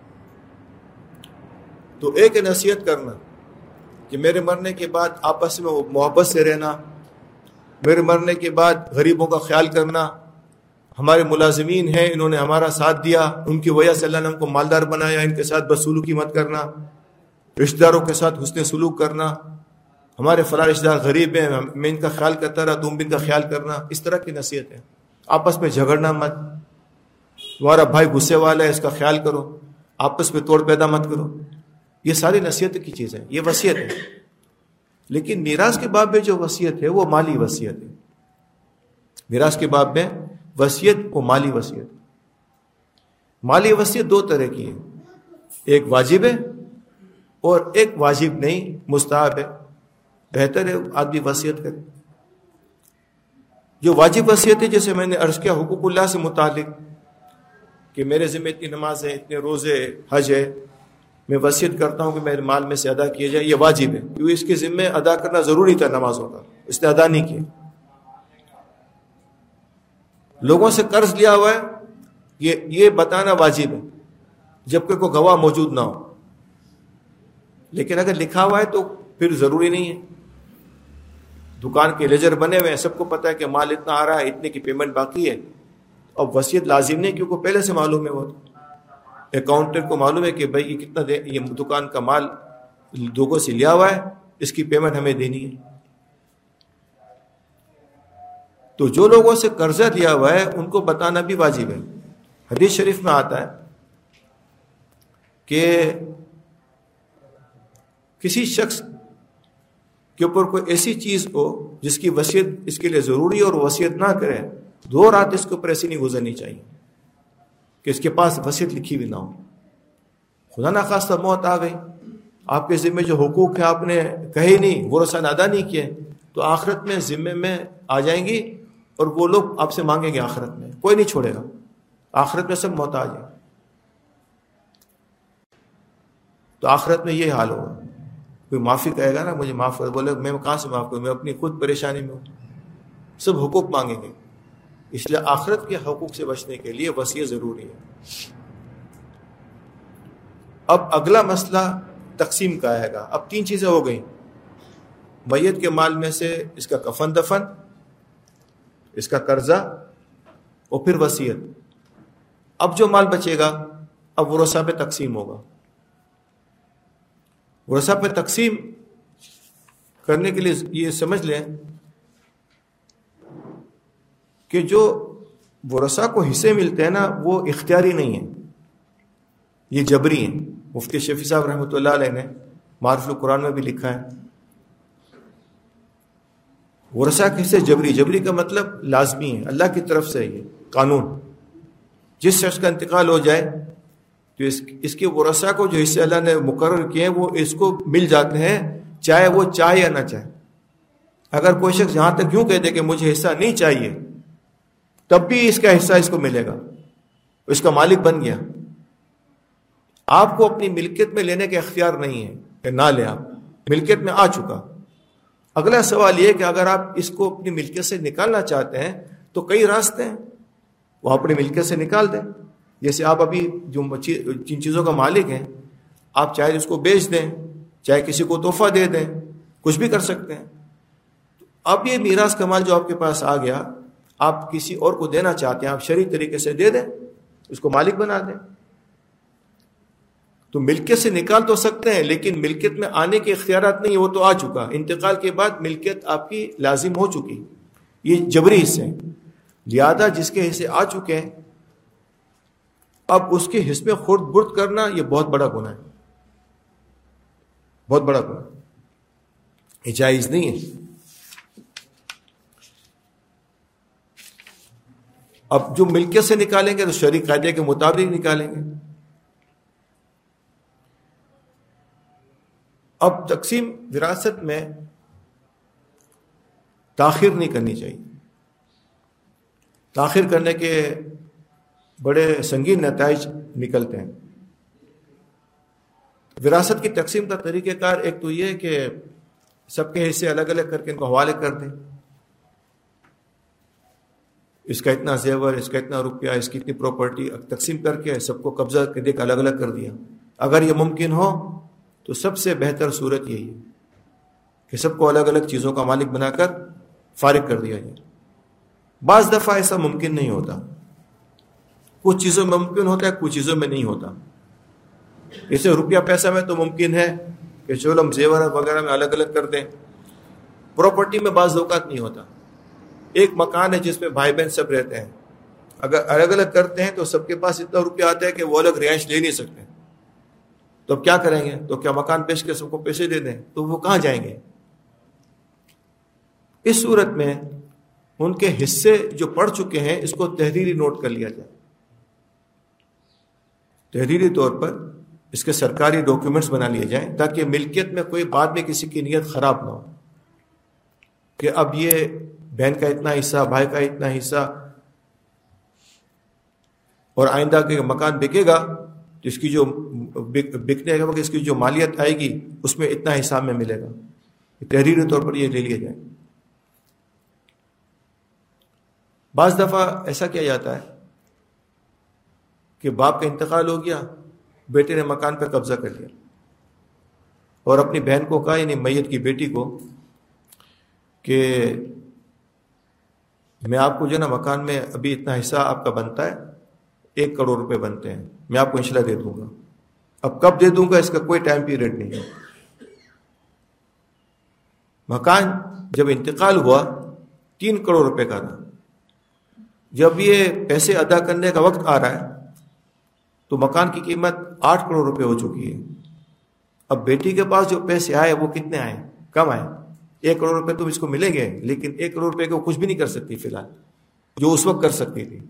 تو ایک نصیحت کرنا کہ میرے مرنے کے بعد آپس میں محبت سے رہنا، میرے مرنے کے بعد غریبوں کا خیال کرنا، ہمارے ملازمین ہیں انہوں نے ہمارا ساتھ دیا، ان کی وجہ سے اللہ نے ہم کو مالدار بنایا، ان کے ساتھ بدسلوکی مت کرنا، رشتہ داروں کے ساتھ حسن سلوک کرنا، ہمارے فلاں رشتہ دار غریب ہیں میں ان کا خیال کرتا رہا تم بھی ان کا خیال کرنا، اس طرح کی نصیحت ہے۔ آپس میں جھگڑنا مت، تمہارا بھائی غصے والا ہے اس کا خیال کرو، آپس میں توڑ پیدا مت کرو، یہ ساری نصیحت کی چیز ہے، یہ وصیت ہے۔ لیکن میراث کے باب میں جو وصیت ہے وہ مالی وصیت ہے۔ میراث کے باب میں وصیت وہ مالی وصیت، مالی وصیت دو طرح کی ہے، ایک واجب ہے اور ایک واجب نہیں، مستحب ہے، بہتر ہے آدمی وصیت کرے۔ جو واجب وصیت ہے جیسے میں نے عرض کیا حقوق اللہ سے متعلق کہ میرے ذمہ اتنی نماز ہے، اتنے روزے، حج ہے، میں وصیت کرتا ہوں کہ میرے مال میں سے ادا کیا جائے، یہ واجب ہے، کیونکہ اس کے ذمہ ادا کرنا ضروری تھا نمازوں کا، اس نے ادا نہیں کیا۔ لوگوں سے قرض لیا ہوا ہے، یہ بتانا واجب ہے جبکہ کوئی گواہ موجود نہ ہو، لیکن اگر لکھا ہوا ہے تو پھر ضروری نہیں ہے۔ دکان کے لیجر بنے ہوئے ہیں، سب کو پتا ہے کہ مال اتنا آ رہا ہے، اتنے کی پیمنٹ باقی ہے، اب وصیت لازم نہیں کیونکہ پہلے سے معلوم ہے، وہ اکاؤنٹنٹ کو معلوم ہے کہ بھائی یہ کتنا یہ دکان کا مال لوگوں سے لیا ہوا ہے، اس کی پیمنٹ ہمیں دینی ہے۔ تو جو لوگوں سے قرضہ لیا ہوا ہے ان کو بتانا بھی واجب ہے۔ حدیث شریف میں آتا ہے کہ کسی شخص کے اوپر کوئی ایسی چیز ہو جس کی وصیت اس کے لیے ضروری اور وصیت نہ کرے، 2 رات اس کے اوپر ایسی نہیں گزرنی چاہیے کہ اس کے پاس وصیت لکھی بھی نہ ہو۔ خدا نخواستہ موت آ گئی، آپ کے ذمے جو حقوق ہیں آپ نے کہے نہیں، ورثہ نے ادا نہیں کیے، تو آخرت میں ذمے میں آ جائیں گی اور وہ لوگ آپ سے مانگیں گے، آخرت میں کوئی نہیں چھوڑے گا، آخرت میں سب محتاج ہیں۔ تو آخرت میں یہ حال ہوگا، کوئی معافی کہے گا نا مجھے معاف کر، بولے میں کہاں سے معاف کروں، میں اپنی خود پریشانی میں ہوں، سب حقوق مانگیں گے۔ اس لیے آخرت کے حقوق سے بچنے کے لیے وصیت ضروری ہے۔ اب اگلا مسئلہ تقسیم کا آئے گا۔ اب 3 چیزیں ہو گئیں، میت کے مال میں سے اس کا کفن دفن، اس کا قرضہ اور پھر وصیت۔ اب جو مال بچے گا اب ورثہ پہ تقسیم ہوگا۔ ورثہ پہ تقسیم کرنے کے لیے یہ سمجھ لیں کہ جو ورثہ کو حصے ملتے ہیں نا وہ اختیاری نہیں ہیں، یہ جبری ہیں۔ مفتی شفیع صاحب رحمۃ اللہ علیہ نے معارف القرآن میں بھی لکھا ہے، ورثہ کے حصے جبری کا مطلب لازمی ہے، اللہ کی طرف سے یہ قانون، جس شخص کا انتقال ہو جائے تو اس کے ورثہ کو جو حصے اللہ نے مقرر کیے ہیں وہ اس کو مل جاتے ہیں، چاہے وہ چاہے یا نہ چاہے۔ اگر کوئی شخص یہاں تک یوں کہہ دے کہ مجھے حصہ نہیں چاہیے، تب بھی اس کا حصہ اس کو ملے گا، اس کا مالک بن گیا۔ آپ کو اپنی ملکیت میں لینے کا اختیار نہیں ہے کہ نہ لے، آپ ملکیت میں آ چکا۔ اگلا سوال یہ کہ اگر آپ اس کو اپنی ملکیت سے نکالنا چاہتے ہیں تو کئی راستے ہیں، وہ اپنی ملکیت سے نکال دیں۔ جیسے آپ ابھی جو جن چیزوں کا مالک ہیں، آپ چاہے اس کو بیچ دیں، چاہے کسی کو تحفہ دے دیں، کچھ بھی کر سکتے ہیں۔ اب یہ میراث کا مال جو آپ کے پاس آ گیا، آپ کسی اور کو دینا چاہتے ہیں، آپ شرعی طریقے سے دے دیں، اس کو مالک بنا دیں۔ تو ملکیت سے نکال تو سکتے ہیں، لیکن ملکیت میں آنے کے اختیارات نہیں، وہ تو آ چکا۔ انتقال کے بعد ملکیت آپ کی لازم ہو چکی، یہ جبری حصے ہیں۔ لہذا جس کے حصے آ چکے ہیں، اب اس کے حصے میں خورد برد کرنا یہ بہت بڑا گناہ ہے، بہت بڑا گناہ، یہ جائز نہیں ہے۔ اب جو ملکیت سے نکالیں گے تو شرعی قاعدے کے مطابق نکالیں گے۔ اب تقسیم وراثت میں تاخیر نہیں کرنی چاہیے، تاخیر کرنے کے بڑے سنگین نتائج نکلتے ہیں۔ وراثت کی تقسیم کا طریقہ کار ایک تو یہ کہ سب کے حصے الگ الگ کر کے ان کو حوالے کر دیں، اس کا اتنا زیور، اس کا اتنا روپیہ، اس کی اتنی پراپرٹی تقسیم کر کے سب کو قبضہ دے کے الگ الگ کر دیا۔ اگر یہ ممکن ہو تو سب سے بہتر صورت یہی ہے کہ سب کو الگ الگ چیزوں کا مالک بنا کر فارغ کر دیا جائے۔ بعض دفعہ ایسا ممکن نہیں ہوتا، کچھ چیزوں میں ممکن ہوتا ہے، کچھ چیزوں میں نہیں ہوتا۔ جیسے روپیہ پیسہ میں تو ممکن ہے کہ چلو ہم زیور وغیرہ میں الگ الگ کر دیں، پراپرٹی میں بعض اوقات نہیں ہوتا۔ ایک مکان ہے جس میں بھائی بہن سب رہتے ہیں، اگر الگ الگ کرتے ہیں تو سب کے پاس اتنا روپیہ آتا ہے کہ وہ الگ رہائش لے نہیں سکتے، تو اب کیا کریں گے؟ تو کیا مکان بیچ کے سب کو پیسے دے دیں؟ تو وہ کہاں جائیں گے؟ اس صورت میں ان کے حصے جو پڑ چکے ہیں اس کو تحریری نوٹ کر لیا جائے، تحریری طور پر اس کے سرکاری ڈاکیومنٹس بنا لیے جائیں، تاکہ ملکیت میں کوئی بعد میں کسی کی نیت خراب نہ ہو کہ اب یہ بہن کا اتنا حصہ، بھائی کا اتنا حصہ، اور آئندہ کے مکان بکے گا تو اس کی جو بکنے کا وقت اس کی جو مالیت آئے گی اس میں اتنا حساب میں ملے گا. تحریری طور پر یہ لے لیا جائے. بعض دفعہ ایسا کیا جاتا ہے کہ باپ کا انتقال ہو گیا, بیٹے نے مکان پہ قبضہ کر لیا اور اپنی بہن کو کہا, یعنی میت کی بیٹی کو, کہ میں آپ کو جو ہے نا مکان میں ابھی اتنا حصہ آپ کا بنتا ہے, 1 کروڑ روپے بنتے ہیں, میں آپ کو انشاءاللہ دے دوں گا. اب کب دے دوں گا اس کا کوئی ٹائم پیریڈ نہیں ہے. مکان جب انتقال ہوا 3 کروڑ روپے کا تھا. جب یہ پیسے ادا کرنے کا وقت آ رہا ہے تو مکان کی قیمت 8 کروڑ روپے ہو چکی ہے. اب بیٹی کے پاس جو پیسے آئے وہ کتنے آئے؟ کم آئے. 1 کروڑ روپے تو اس کو ملیں گے, لیکن 1 کروڑ روپے کو کچھ بھی نہیں کر سکتی فی الحال, جو اس وقت کر سکتی تھی.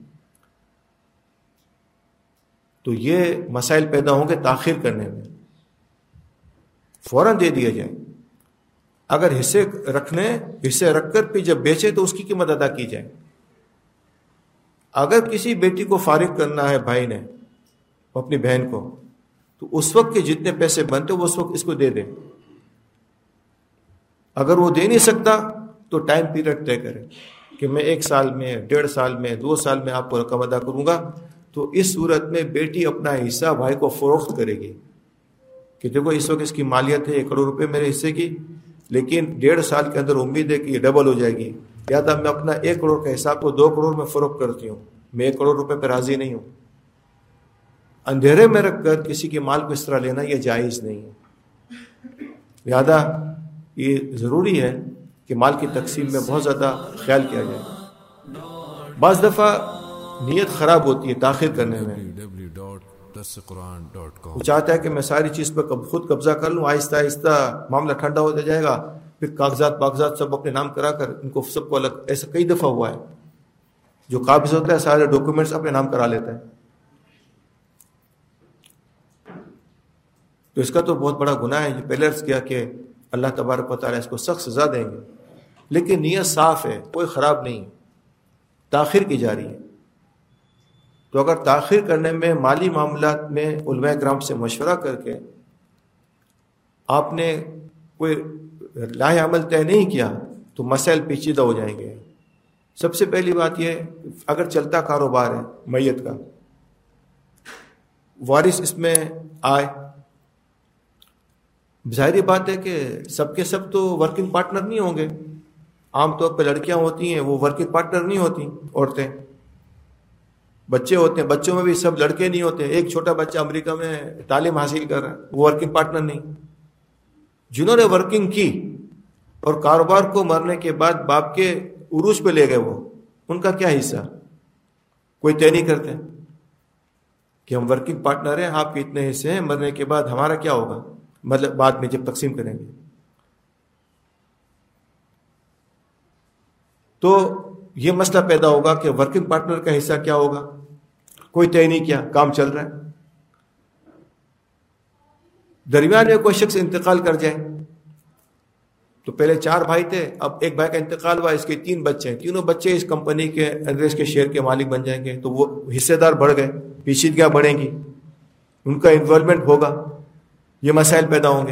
تو یہ مسائل پیدا ہوں گے تاخیر کرنے میں. فوراً دے دیا جائے. اگر حصے رکھ کر پھر جب بیچے تو اس کی قیمت ادا کی جائے. اگر کسی بیٹی کو فارغ کرنا ہے بھائی نے اپنی بہن کو, تو اس وقت کے جتنے پیسے بنتے وہ اس وقت اس کو دے دے. اگر وہ دے نہیں سکتا تو ٹائم پیریڈ طے کرے کہ میں 1 سال میں, 1.5 سال میں, 2 سال میں آپ کو رقم ادا کروں گا. تو اس صورت میں بیٹی اپنا حصہ بھائی کو فروخت کرے گی کہ دیکھو اس وقت اس کی مالیت ہے 1 کروڑ روپے میرے حصے کی, لیکن 1.5 سال کے اندر امید ہے کہ یہ ڈبل ہو جائے گی. یا تو میں اپنا 1 کروڑ کا حساب کو 2 کروڑ میں فروخت کرتی ہوں, میں 1 کروڑ روپے پہ راضی نہیں ہوں. اندھیرے میں رکھ کر کسی کے مال کو اس طرح لینا یہ جائز نہیں ہے. لہذا یہ ضروری ہے کہ مال کی تقسیم میں بہت زیادہ خیال کیا جائے. بعض دفعہ نیت خراب ہوتی ہے تاخیر کرنے میں. وہ چاہتا ہے کہ میں ساری چیز پہ خود قبضہ کر لوں, آہستہ آہستہ معاملہ ٹھنڈا ہوتا جائے گا, پھر کاغذات سب اپنے نام کرا کر ان کو سب کو الگ. ایسا کئی دفعہ ہوا ہے. جو قابض ہوتا ہے سارے ڈاکومنٹس اپنے نام کرا لیتا ہے. تو اس کا تو بہت بڑا گناہ ہے. یہ پہلے عرض کیا کہ اللہ تبارک و تعالیٰ اس کو سخت سزا دیں گے, لیکن نیت صاف ہے, کوئی خراب نہیں, تاخیر کی جا رہی ہے. تو اگر تاخیر کرنے میں مالی معاملات میں علماء کرام سے مشورہ کر کے آپ نے کوئی لاہ عمل طے نہیں کیا تو مسائل پیچیدہ ہو جائیں گے. سب سے پہلی بات یہ, اگر چلتا کاروبار ہے میت کا, وارث اس میں آئے, ظاہری بات ہے کہ سب کے سب تو ورکنگ پارٹنر نہیں ہوں گے. عام طور پہ لڑکیاں ہوتی ہیں وہ ورکنگ پارٹنر نہیں ہوتی, عورتیں, بچے ہوتے ہیں, بچوں میں بھی سب لڑکے نہیں ہوتے. ایک چھوٹا بچہ امریکہ میں تعلیم حاصل کر رہا ہے, وہ ورکنگ پارٹنر نہیں. جنہوں نے ورکنگ کی اور کاروبار کو مرنے کے بعد باپ کے عروج پہ لے گئے, وہ ان کا کیا حصہ؟ کوئی طے نہیں کرتے کہ ہم ورکنگ پارٹنر ہیں, آپ کے اتنے حصے ہیں, مرنے کے بعد ہمارا کیا ہوگا, مطلب بعد میں جب تقسیم کریں گے. تو یہ مسئلہ پیدا ہوگا کہ ورکنگ پارٹنر کا حصہ کیا ہوگا, کوئی طے نہیں کیا, کام چل رہا ہے. درمیان میں کوئی شخص انتقال کر جائے, تو پہلے 4 بھائی تھے, اب ایک بھائی کا انتقال ہوا, اس کے 3 بچے ہیں, تینوں بچے اس کمپنی کے اندر اس کے شیئر کے مالک بن جائیں گے. تو وہ حصے دار بڑھ گئے, پیچیدگیاں بڑھیں گی, ان کا انوالومنٹ ہوگا, یہ مسائل پیدا ہوں گے.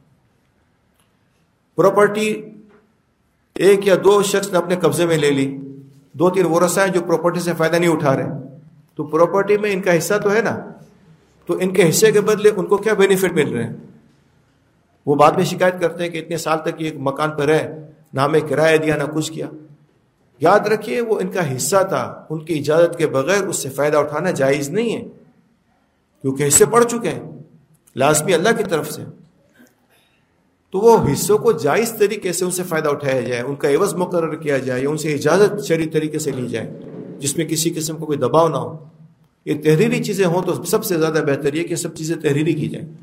پراپرٹی 1 یا 2 شخص نے اپنے قبضے میں لے لی, 2-3 ورثاء ہیں جو پراپرٹی سے فائدہ نہیں اٹھا رہے, تو پراپرٹی میں ان کا حصہ تو ہے نا, تو ان کے حصے کے بدلے ان کو کیا بینیفٹ مل رہے ہیں؟ وہ بعد میں شکایت کرتے ہیں کہ اتنے سال تک یہ مکان پر رہے, نہ ہمیں کرایہ دیا نہ کچھ کیا. یاد رکھیے وہ ان کا حصہ تھا, ان کی اجازت کے بغیر اس سے فائدہ اٹھانا جائز نہیں ہے, کیونکہ حصے پڑ چکے ہیں لازمی اللہ کی طرف سے. تو وہ حصوں کو جائز طریقے سے ان سے فائدہ اٹھایا جائے, ان کا عوض مقرر کیا جائے, یا ان سے اجازت شرعی طریقے سے لی جائے, جس میں کسی قسم کا کوئی دباؤ نہ ہو. یہ تحریری چیزیں ہوں تو سب سے زیادہ بہتر یہ کہ سب چیزیں تحریری کی جائیں.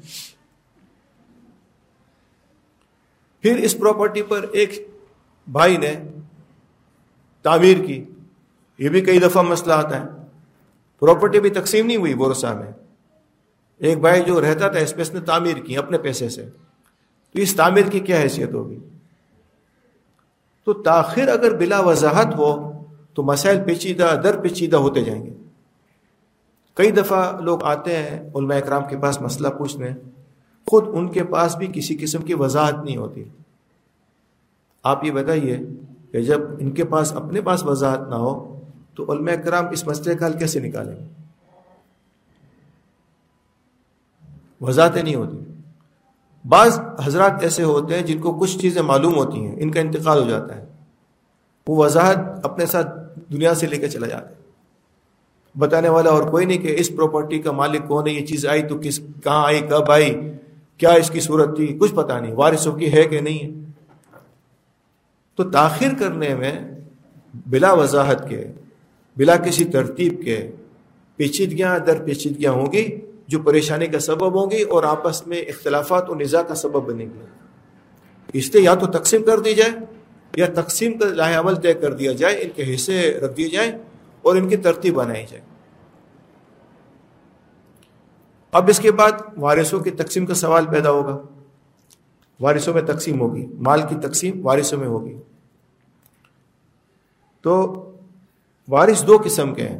پھر اس پراپرٹی پر ایک بھائی نے تعمیر کی, یہ بھی کئی دفعہ مسئلہ آتا ہے. پراپرٹی بھی تقسیم نہیں ہوئی ورثاء میں, ایک بھائی جو رہتا تھا اس پہ اس نے تعمیر کی اپنے پیسے سے, تو اس تعمیر کی کیا حیثیت ہوگی؟ تو تاخیر اگر بلا وضاحت ہو تو مسائل پیچیدہ در پیچیدہ ہوتے جائیں گے. کئی دفعہ لوگ آتے ہیں علماء اکرام کے پاس مسئلہ پوچھنے، خود ان کے پاس بھی کسی قسم کی وضاحت نہیں ہوتی. آپ یہ بتائیے کہ جب ان کے پاس اپنے پاس وضاحت نہ ہو تو علماء اکرام اس مسئلے کا حل کیسے نکالیں گے؟ وضاحتیں نہیں ہوتی. بعض حضرات ایسے ہوتے ہیں جن کو کچھ چیزیں معلوم ہوتی ہیں، ان کا انتقال ہو جاتا ہے، وہ وضاحت اپنے ساتھ دنیا سے لے کے چلا جاتا ہے. بتانے والا اور کوئی نہیں کہ اس پراپرٹی کا مالک کون ہے، یہ چیز آئی تو کہاں آئی، کب آئی، کیا اس کی صورت تھی، کچھ پتہ نہیں، وارثوں کی ہے کہ نہیں ہے. تو تاخیر کرنے میں بلا وضاحت کے، بلا کسی ترتیب کے پیچیدگیاں در پیچیدگیاں ہوں گی جو پریشانی کا سبب ہوں گی اور آپس میں اختلافات و نزاع کا سبب بنے گی. اس لیے یا تو تقسیم کر دی جائے یا تقسیم کا لائحہ عمل طے کر دیا جائے، ان کے حصے رکھ دیے جائیں اور ان کی ترتیب بنائی جائے. اب اس کے بعد وارثوں کی تقسیم کا سوال پیدا ہوگا. وارثوں میں تقسیم ہوگی، مال کی تقسیم وارثوں میں ہوگی. تو وارث دو قسم کے ہیں.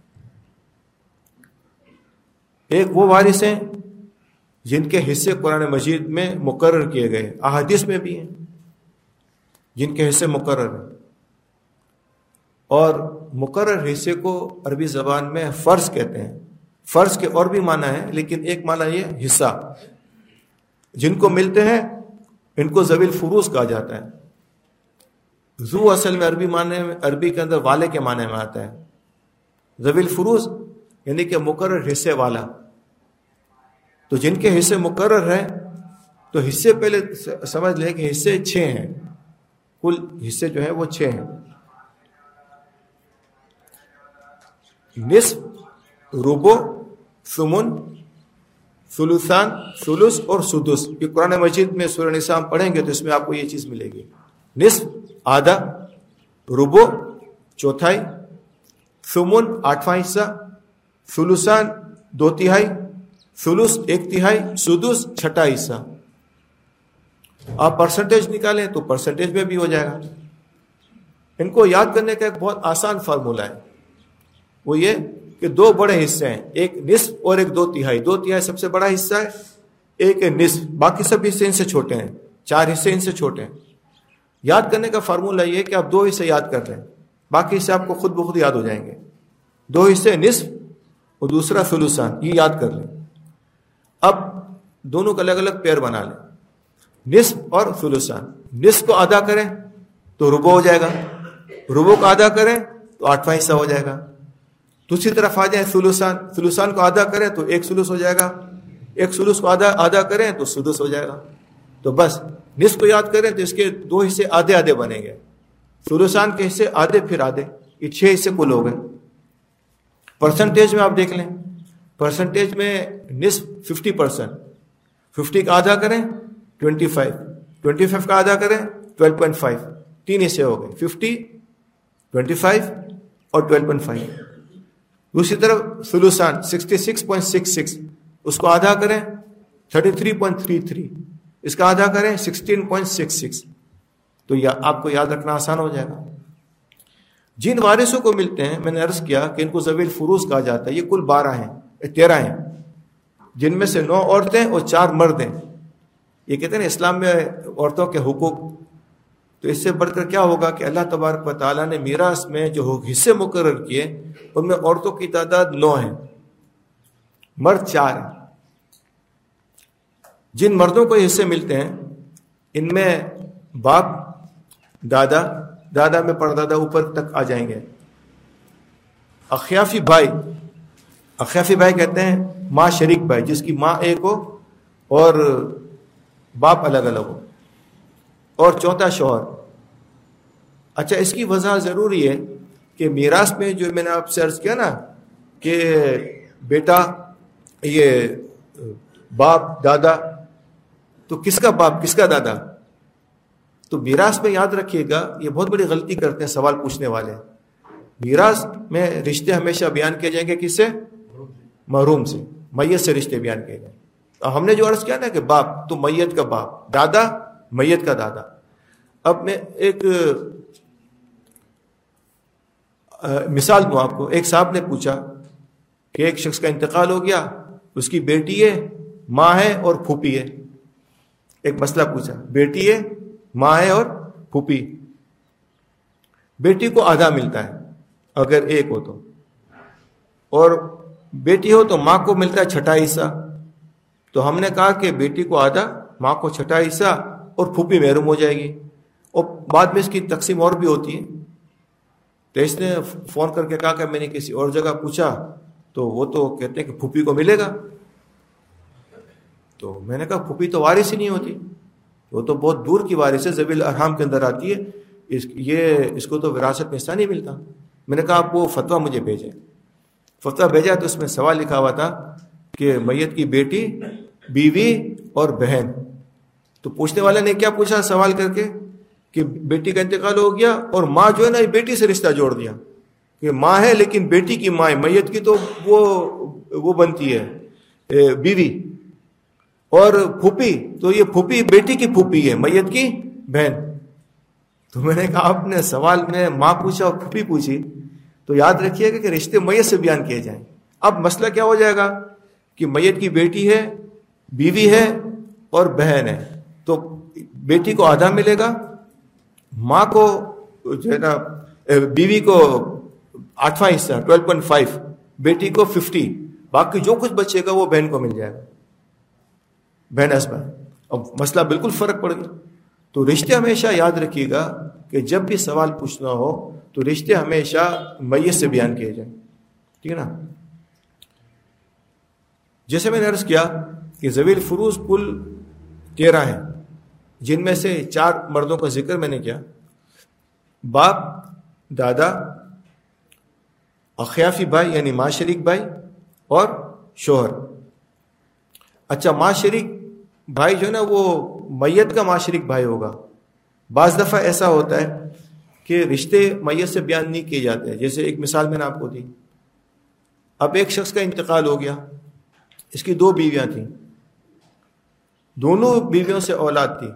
ایک وہ وارث ہیں جن کے حصے قرآن مجید میں مقرر کیے گئے، احادیث میں بھی ہیں جن کے حصے مقرر ہیں. اور مقرر حصے کو عربی زبان میں فرض کہتے ہیں. فرض کے اور بھی معنی ہے، لیکن ایک معنی یہ حصہ. جن کو ملتے ہیں ان کو ذوی الفروض کہا جاتا ہے. ذو اصل میں عربی کے اندر والے کے معنی میں آتا ہے. ذوی الفروض یعنی کہ مقرر حصے والا. تو جن کے حصے مقرر ہیں تو حصے پہلے سمجھ لیں کہ حصے 6 ہیں. کل حصے جو ہیں وہ 6 ہیں. نصف، ربع، ثمن، ثلثان، ثلث اور سدس. یہ قرآن مجید میں سورہ نساء پڑھیں گے تو اس میں آپ کو یہ چیز ملے گی. نصف آدھا، ربع چوتھائی، ثمن 8واں حصہ، ثلثان 2/3، ثلث 1/3، سدس 6واں حصہ. آپ پرسنٹیج نکالیں تو پرسنٹیج میں بھی ہو جائے گا. ان کو یاد کرنے کا ایک بہت آسان فارمولہ ہے، وہ یہ کہ 2 بڑے حصے ہیں، ایک نصف اور ایک 2/3. 2/3 سب سے بڑا حصہ ہے، ایک ہے نصف، باقی سب حصے ان سے چھوٹے ہیں، 4 حصے ان سے چھوٹے ہیں. یاد کرنے کا فارمولہ یہ ہے کہ آپ 2 حصے یاد کر لیں، باقی حصے آپ کو خود بخود یاد ہو جائیں گے. 2 حصے نصف اور دوسرا ثلثان، یہ یاد کر لیں. اب دونوں کا الگ الگ پیر بنا لیں، نصف اور ثلثان. نصف کو آدھا کریں تو ربع ہو جائے گا، ربع کو آدھا کریں تو 8واں حصہ ہو جائے گا. دوسری طرف آ جائیں ثلثان، ثلثان کو آدھا کریں تو 1 ثلث ہو جائے گا، 1 ثلث کو آدھا کریں تو سدس ہو جائے گا. تو بس نصف کو یاد کریں تو اس کے 2 حصے آدھے آدھے بنیں گے، ثلثان کے حصے آدھے پھر آدھے، یہ 6 حصے کل ہو گئے. پرسنٹیج میں آپ دیکھ لیں، پرسنٹیج میں نصف 50%، 50 کا آدھا کریں 25، 25 کا آدھا کریں 12.5، 3 حصے ہو گئے، 50، 25 اور 12.5. دوسری طرف ثلثان 66.66، اس کو آدھا کریں 33.33، اس کا آدھا کریں 16.66. تو آپ کو یاد رکھنا آسان ہو جائے گا. جن وارثوں کو ملتے ہیں، میں نے عرض کیا کہ ان کو ذوی الفروض کہا جاتا ہے. یہ کل 13 ہیں، جن میں سے 9 عورتیں اور 4 مرد ہیں. یہ کہتے ہیں نا اسلام میں عورتوں کے حقوق، تو اس سے بڑھ کر کیا ہوگا کہ اللہ تبارک و تعالیٰ نے میراث میں جو حصے مقرر کیے ان میں عورتوں کی تعداد 9 ہے، مرد 4 ہیں. جن مردوں کو حصے ملتے ہیں ان میں باپ، دادا میں پردادا اوپر تک آ جائیں گے. اخیافی بھائی کہتے ہیں ماں شریک بھائی، جس کی ماں ایک ہو اور باپ الگ الگ ہو. اور چوتھا شوہر. اچھا، اس کی وضاحت ضروری ہے کہ میراث میں جو میں نے آپ سے عرض کیا نا کہ بیٹا، یہ باپ، دادا، تو کس کا باپ کس کا دادا؟ تو میراث میں یاد رکھیے گا، یہ بہت بڑی غلطی کرتے ہیں سوال پوچھنے والے. میراث میں رشتے ہمیشہ بیان کیے جائیں گے کس سے؟ محروم سے، میت سے رشتے بیان کیے جائیں. ہم نے جو عرض کیا نا کہ باپ تو میت کا باپ، دادا میت کا دادا. اب میں ایک مثال دوں آپ کو. ایک صاحب نے پوچھا کہ ایک شخص کا انتقال ہو گیا، اس کی بیٹی ہے، ماں ہے اور پھوپھی ہے. ایک مسئلہ پوچھا، بیٹی ہے، ماں ہے اور پھوپھی. بیٹی کو آدھا ملتا ہے اگر ایک ہو تو، اور بیٹی ہو تو ماں کو ملتا ہے چھٹا حصہ. تو ہم نے کہا کہ بیٹی کو آدھا، ماں کو چھٹا حصہ، اور پھوپھی محروم ہو جائے گی، اور بعد میں اس کی تقسیم اور بھی ہوتی ہے. تو اس نے فون کر کے کہا کہ میں نے کسی اور جگہ پوچھا تو وہ تو کہتے ہیں کہ پھوپھی کو ملے گا. تو میں نے کہا پھوپھی تو وارث ہی نہیں ہوتی، وہ تو بہت دور کی وارث ہے، ذوی الارحام کے اندر آتی ہے، اس کو تو وراثت میں حصہ نہیں ملتا. میں نے کہا آپ وہ فتویٰ مجھے بھیجیں. فتویٰ بھیجا تو اس میں سوال لکھا ہوا تھا کہ میت کی بیٹی، بیوی اور بہن. تو پوچھنے والے نے کیا پوچھا سوال کر کے کہ بیٹی کا انتقال ہو گیا اور ماں جو ہے نا بیٹی سے رشتہ جوڑ دیا کہ ماں ہے لیکن بیٹی کی ماں ہے، میت کی تو وہ بنتی ہے بیوی، اور پھوپھی تو یہ پھوپھی بیٹی کی پھوپھی ہے، میت کی بہن. تو میں نے کہا آپ نے سوال میں ماں پوچھا اور پھوپھی پوچھی، تو یاد رکھیے گا کہ رشتے میت سے بیان کیے جائیں. اب مسئلہ کیا ہو جائے گا کہ میت کی بیٹی ہے، بیوی ہے اور بہن ہے، تو بیٹی کو آدھا ملے گا، ماں کو جو ہے نا بیوی کو 8واں حصہ 12.5، بیٹی کو 50، باقی جو کچھ بچے گا وہ بہن کو مل جائے گا، بہن ہسبینڈ. اب مسئلہ بالکل فرق پڑ گیا. تو رشتے ہمیشہ یاد رکھیے گا کہ جب بھی سوال پوچھنا ہو تو رشتے ہمیشہ میت سے بیان کیے جائیں. ٹھیک ہے نا. جیسے میں نے عرض کیا کہ ذوی الفروض کل 13 ہیں، جن میں سے 4 مردوں کا ذکر میں نے کیا، باپ، دادا، اخیافی بھائی یعنی ماں شریک بھائی اور شوہر. اچھا، ماں شریک بھائی جو ہے نا وہ میت کا ماں شریک بھائی ہوگا. بعض دفعہ ایسا ہوتا ہے کہ رشتے میت سے بیان نہیں کیے جاتے ہیں. جیسے ایک مثال میں نے آپ کو دی، اب ایک شخص کا انتقال ہو گیا، اس کی 2 بیویاں تھیں، دونوں بیویوں سے اولاد تھی.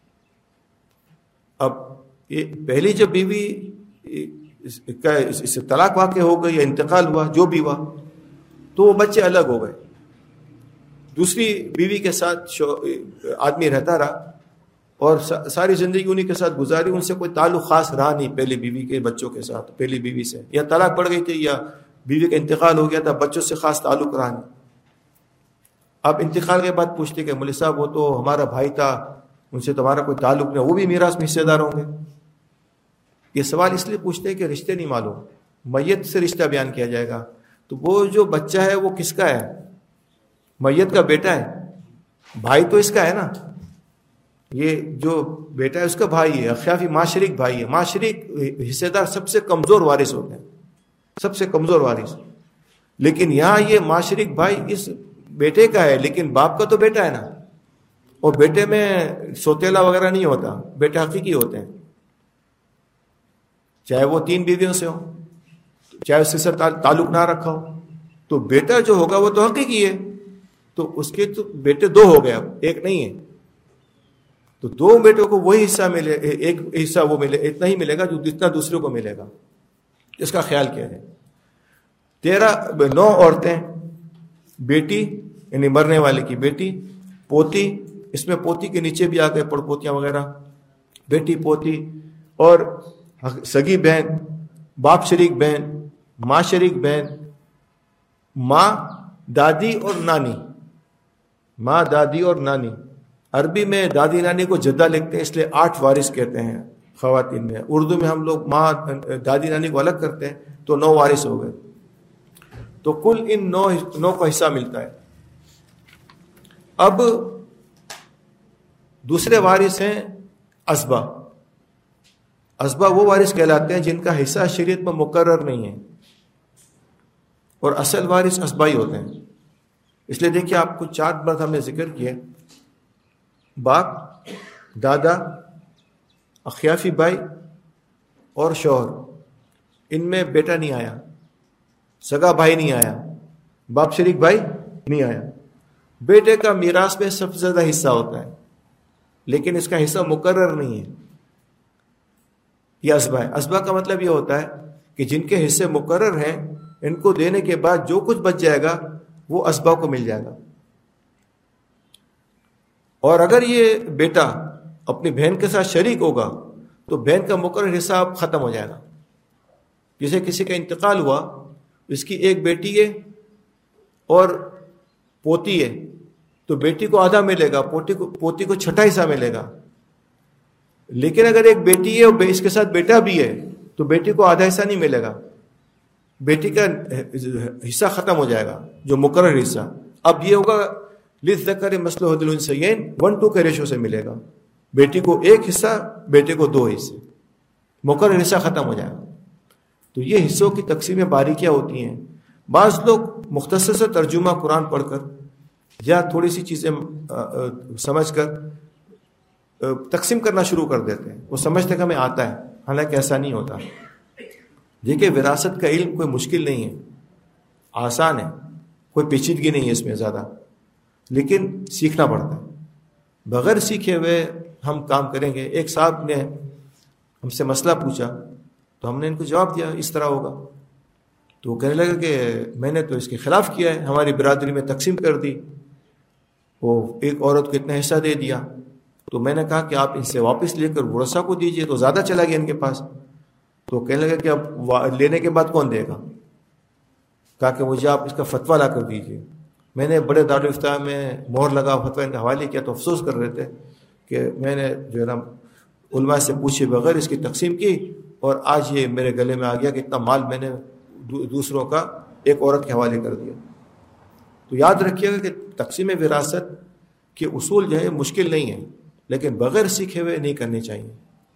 اب پہلی جب بیوی اس سے طلاق واقع ہو گئی یا انتقال ہوا، جو بھی ہوا، تو وہ بچے الگ ہو گئے. دوسری بیوی کے ساتھ آدمی رہتا رہا اور ساری زندگی انہی کے ساتھ گزاری، ان سے کوئی تعلق خاص رہا نہیں پہلی بیوی کے بچوں کے ساتھ، پہلی بیوی سے یا طلاق پڑ گئی تھی یا بیوی کا انتقال ہو گیا تھا، بچوں سے خاص تعلق رہا نہیں. اب انتقال کے بعد پوچھتے کہ مولوی صاحب وہ تو ہمارا بھائی تھا، ان سے تمہارا کوئی تعلق نہیں، وہ بھی میراث میں حصے دار ہوں گے. یہ سوال اس لیے پوچھتے ہیں کہ رشتے نہیں معلوم، میت سے رشتہ بیان کیا جائے گا. تو وہ جو بچہ ہے وہ کس کا ہے؟ میت کا بیٹا ہے، بھائی تو اس کا ہے نا، یہ جو بیٹا ہے اس کا بھائی ہے، اخیافی ماں شریک بھائی ہے. ماں شریک حصے دار سب سے کمزور وارث ہوتے ہیں، سب سے کمزور وارث. لیکن یہاں یہ ماں شریک بھائی اس بیٹے کا ہے، لیکن باپ کا تو بیٹا ہے نا، اور بیٹے میں سوتیلا وغیرہ نہیں ہوتا، بیٹے حقیقی ہوتے ہیں، چاہے وہ 3 بیویوں سے ہو، چاہے اس سے تعلق نہ رکھا ہو. تو بیٹا جو ہوگا وہ تو حقیقی ہے، تو اس کے تو بیٹے 2 ہو گئے، اب ایک نہیں ہے. تو 2 بیٹوں کو وہی حصہ ملے، ایک حصہ وہ ملے، اتنا ہی ملے گا جو جتنا دوسرے کو ملے گا. اس کا خیال کیا ہے. 9 عورتیں، بیٹی یعنی مرنے والے کی بیٹی، پوتی، اس میں پوتی کے نیچے بھی آ گئے پڑ پوتیاں وغیرہ، بیٹی، پوتی، اور سگی بہن، باپ شریک بہن، ماں شریک بہن، ماں، دادی اور نانی. ماں، دادی اور نانی. عربی میں دادی نانی کو جدہ لکھتے ہیں، اس لیے 8 وارث کہتے ہیں خواتین میں. اردو میں ہم لوگ ماں دادی نانی کو الگ کرتے ہیں، تو 9 وارث ہو گئے. تو کل ان 9 کا حصہ ملتا ہے. اب دوسرے وارث ہیں اسبا. اسبا وہ وارث کہلاتے ہیں جن کا حصہ شریعت میں مقرر نہیں ہے، اور اصل وارث اسبا ہی ہوتے ہیں. اس لیے دیکھیے آپ کو 4 بار ہم نے ذکر کیا، باپ، دادا، اخیافی بھائی اور شوہر. ان میں بیٹا نہیں آیا، سگا بھائی نہیں آیا، باپ شریک بھائی نہیں آیا. بیٹے کا میراث میں سب سے زیادہ حصہ ہوتا ہے، لیکن اس کا حصہ مقرر نہیں ہے. یہ اسبا ہے. اسبا کا مطلب یہ ہوتا ہے کہ جن کے حصے مقرر ہیں ان کو دینے کے بعد جو کچھ بچ جائے گا وہ اسبا کو مل جائے گا. اور اگر یہ بیٹا اپنی بہن کے ساتھ شریک ہوگا تو بہن کا مقرر حصہ ختم ہو جائے گا. جیسے کسی کا انتقال ہوا، اس کی ایک بیٹی ہے اور پوتی ہے، تو بیٹی کو آدھا ملے گا، پوتی کو چھٹا حصہ ملے گا. لیکن اگر ایک بیٹی ہے اور اس کے ساتھ بیٹا بھی ہے تو بیٹی کو آدھا حصہ نہیں ملے گا، بیٹی کا حصہ ختم ہو جائے گا جو مقرر حصہ. اب یہ ہوگا للذکر مثل حظ الانثیین 1:2 کے ریشو سے ملے گا. بیٹی کو ایک حصہ، بیٹے کو 2 حصے، مقرر حصہ ختم ہو جائے گا. تو یہ حصوں کی تقسیمیں باریکیاں ہوتی ہیں. بعض لوگ مختصر سے ترجمہ قرآن پڑھ کر یا تھوڑی سی چیزیں سمجھ کر تقسیم کرنا شروع کر دیتے ہیں. وہ سمجھتے کہ ہمیں آتا ہے، حالانکہ ایسا نہیں ہوتا. دیکھیے وراثت کا علم کوئی مشکل نہیں ہے، آسان ہے، کوئی پیچیدگی نہیں ہے اس میں زیادہ، لیکن سیکھنا پڑتا ہے. بغیر سیکھے ہوئے ہم کام کریں گے. ایک صاحب نے ہم سے مسئلہ پوچھا تو ہم نے ان کو جواب دیا اس طرح ہوگا. تو وہ کہنے لگا کہ میں نے تو اس کے خلاف کیا ہے، ہماری برادری میں تقسیم کر دی، وہ ایک عورت کو اتنا حصہ دے دیا. تو میں نے کہا کہ آپ ان سے واپس لے کر ورثہ کو دیجئے، تو زیادہ چلا گیا ان کے پاس. تو کہنے لگا کہ اب لینے کے بعد کون دے گا؟ کہا کہ مجھے آپ اس کا فتویٰ لا کر دیجئے. میں نے بڑے دارالفتاء میں مہر لگا فتویٰ ان کے حوالے کیا تو افسوس کر رہے تھے کہ میں نے جو ہے نا علماء سے پوچھے بغیر اس کی تقسیم کی، اور آج یہ میرے گلے میں آ گیا کہ اتنا مال میں نے دوسروں کا ایک عورت کے حوالے کر دیا. تو یاد رکھیے گا کہ تقسیم وراثت کے اصول جو ہے مشکل نہیں ہے، لیکن بغیر سیکھے ہوئے نہیں کرنے چاہیے.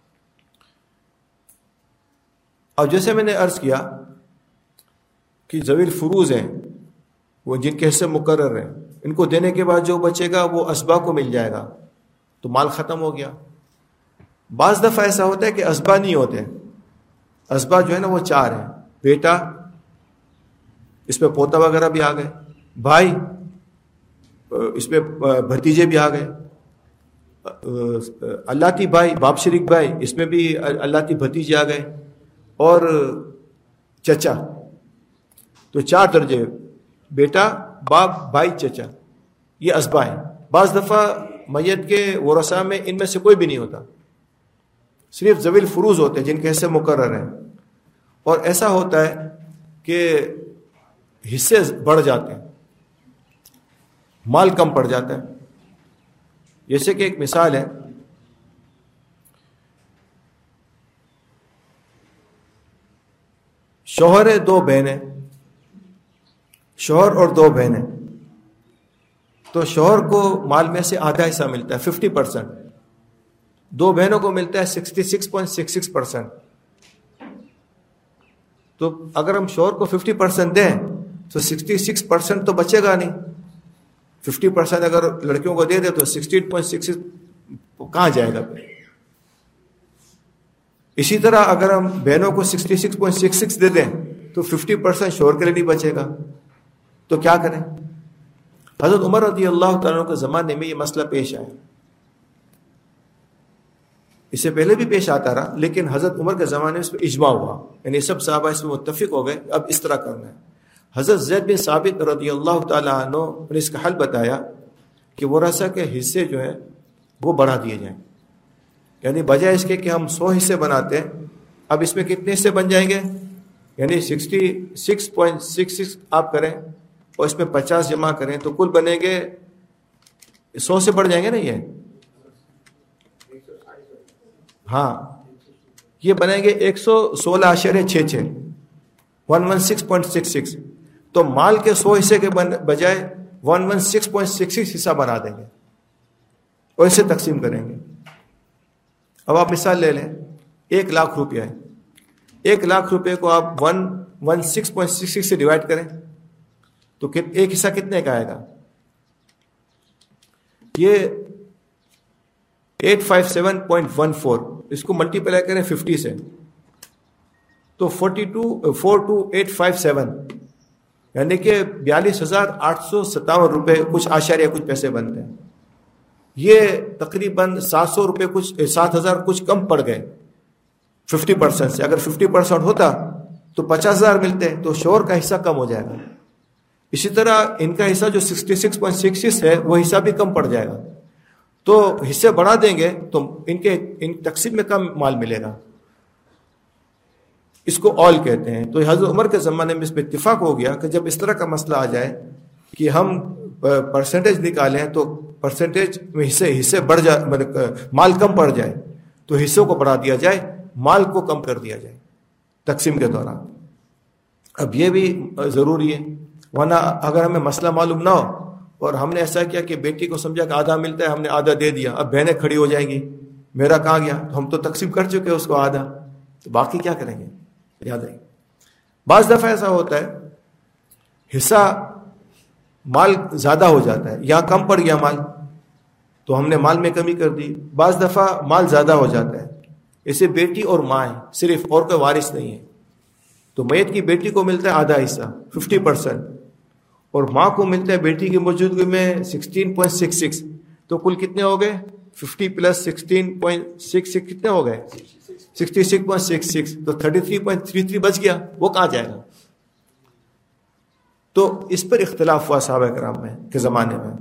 اب جیسے میں نے عرض کیا کہ ذوی الفروض ہیں، وہ جن کے حصے مقرر ہیں، ان کو دینے کے بعد جو بچے گا وہ اسبا کو مل جائے گا، تو مال ختم ہو گیا. بعض دفعہ ایسا ہوتا ہے کہ اسبا نہیں ہوتے. اسبا جو ہے نا وہ 4 ہیں: بیٹا، اس میں پوتا وغیرہ بھی آ گئے، بھائی، اس میں بھتیجے بھی آ گئے، اللہ بھائی، باپ شریک بھائی، اس میں بھی اللہ بھتیجے آ گئے، اور چچا. تو 4 درجے: بیٹا، باپ، بھائی، چچا. یہ اسبا ہیں. بعض دفعہ میت کے ورثاء میں ان میں سے کوئی بھی نہیں ہوتا، صرف ذوی الفروض ہوتے ہیں جن کے حصے مقرر ہیں. اور ایسا ہوتا ہے کہ حصے بڑھ جاتے ہیں، مال کم پڑ جاتا ہے. جیسے کہ ایک مثال ہے، شوہر ہے، 2 بہنیں، شوہر اور 2 بہنیں. تو شوہر کو مال میں سے آدھا حصہ ملتا ہے 50%، 2 بہنوں کو ملتا ہے 66.66%. تو اگر ہم شوہر کو 50% دیں تو 66% تو بچے گا نہیں. 50% اگر لڑکیوں کو دے دے تو 68.66 کہاں جائے گا؟ اسی طرح اگر ہم بہنوں کو 66.66 دے دیں تو 50% شوہر کے لیے نہیں بچے گا. تو کیا کریں؟ حضرت عمر رضی اللہ تعالیٰ کے زمانے میں یہ مسئلہ پیش آیا. اس سے پہلے بھی پیش آتا رہا، لیکن حضرت عمر کے زمانے میں اس پہ اجماع ہوا، یعنی سب صحابہ اس میں متفق ہو گئے اب اس طرح کرنا ہے. حضرت زید بن ثابت رضی اللہ تعالیٰ عنہ نے اس کا حل بتایا کہ ورثہ کے حصے جو ہیں وہ بڑھا دیے جائیں. یعنی بجائے اس کے کہ ہم 100 حصے بناتے ہیں، اب اس میں کتنے حصے بن جائیں گے؟ یعنی 66.66 آپ کریں اور اس میں 50 جمع کریں تو کل بنے گے 100 سے بڑھ جائیں گے نا. یہ ہاں، یہ بنیں گے 116.66 116.66. تو مال کے 100 حصے کے بجائے 116.66 حصہ بنا دیں گے اور اسے تقسیم کریں گے. اب آپ مثال لے لیں، 1 لاکھ روپیہ ہے. 1 لاکھ روپے کو آپ 116.66 سے ڈیوائڈ کریں تو ایک حصہ کتنے کا آئے گا؟ یہ 857.14. اس کو ملٹیپلائی کریں 50 سے تو 42857، یعنی کہ 42,857 روپے کچھ اشاریہ کچھ پیسے بنتے ہیں. یہ تقریباً 700 روپے کچھ 7,000 کچھ کم پڑ گئے 50% سے. اگر 50% ہوتا تو 50,000 ملتے ہیں تو شوہر کا حصہ کم ہو جائے گا. اسی طرح ان کا حصہ جو 66.66 ہے وہ حصہ بھی کم پڑ جائے گا. تو حصے بڑھا دیں گے تو ان تقسیم میں کم مال ملے گا. اس کو اول کہتے ہیں. تو حضرت عمر کے زمانے میں اس پہ اتفاق ہو گیا کہ جب اس طرح کا مسئلہ آ جائے کہ ہم پرسنٹیج نکالیں تو پرسنٹیج میں حصے بڑھ جائے, مطلب مال کم پڑ جائے تو حصوں کو بڑھا دیا جائے, مال کو کم کر دیا جائے تقسیم کے دوران. اب یہ بھی ضروری ہے, ورنہ اگر ہمیں مسئلہ معلوم نہ ہو اور ہم نے ایسا کیا کہ بیٹی کو سمجھا کہ آدھا ملتا ہے, ہم نے آدھا دے دیا, اب بہنیں کھڑی ہو جائیں گی میرا کہاں گیا, ہم تو تقسیم کر چکے اس کو آدھا, تو باقی کیا کریں گے. یاد رہے بعض دفعہ ایسا ہوتا ہے حصہ مال زیادہ ہو جاتا ہے یا کم پڑ گیا مال تو ہم نے مال میں کمی کر دی. بعض دفعہ مال زیادہ ہو جاتا ہے, اسے بیٹی اور ماں ہے صرف, اور کوئی وارث نہیں ہے, تو میت کی بیٹی کو ملتا ہے آدھا حصہ 50%, اور ماں کو ملتا ہے بیٹی کی موجودگی میں 16.66. تو کل کتنے ہو گئے 50 + 16.66 کتنے ہو گئے 66.66. تو 33.33 بچ گیا, وہ کہاں جائے گا. تو اس پر اختلاف ہوا صحابہ کرام میں کے زمانے میں,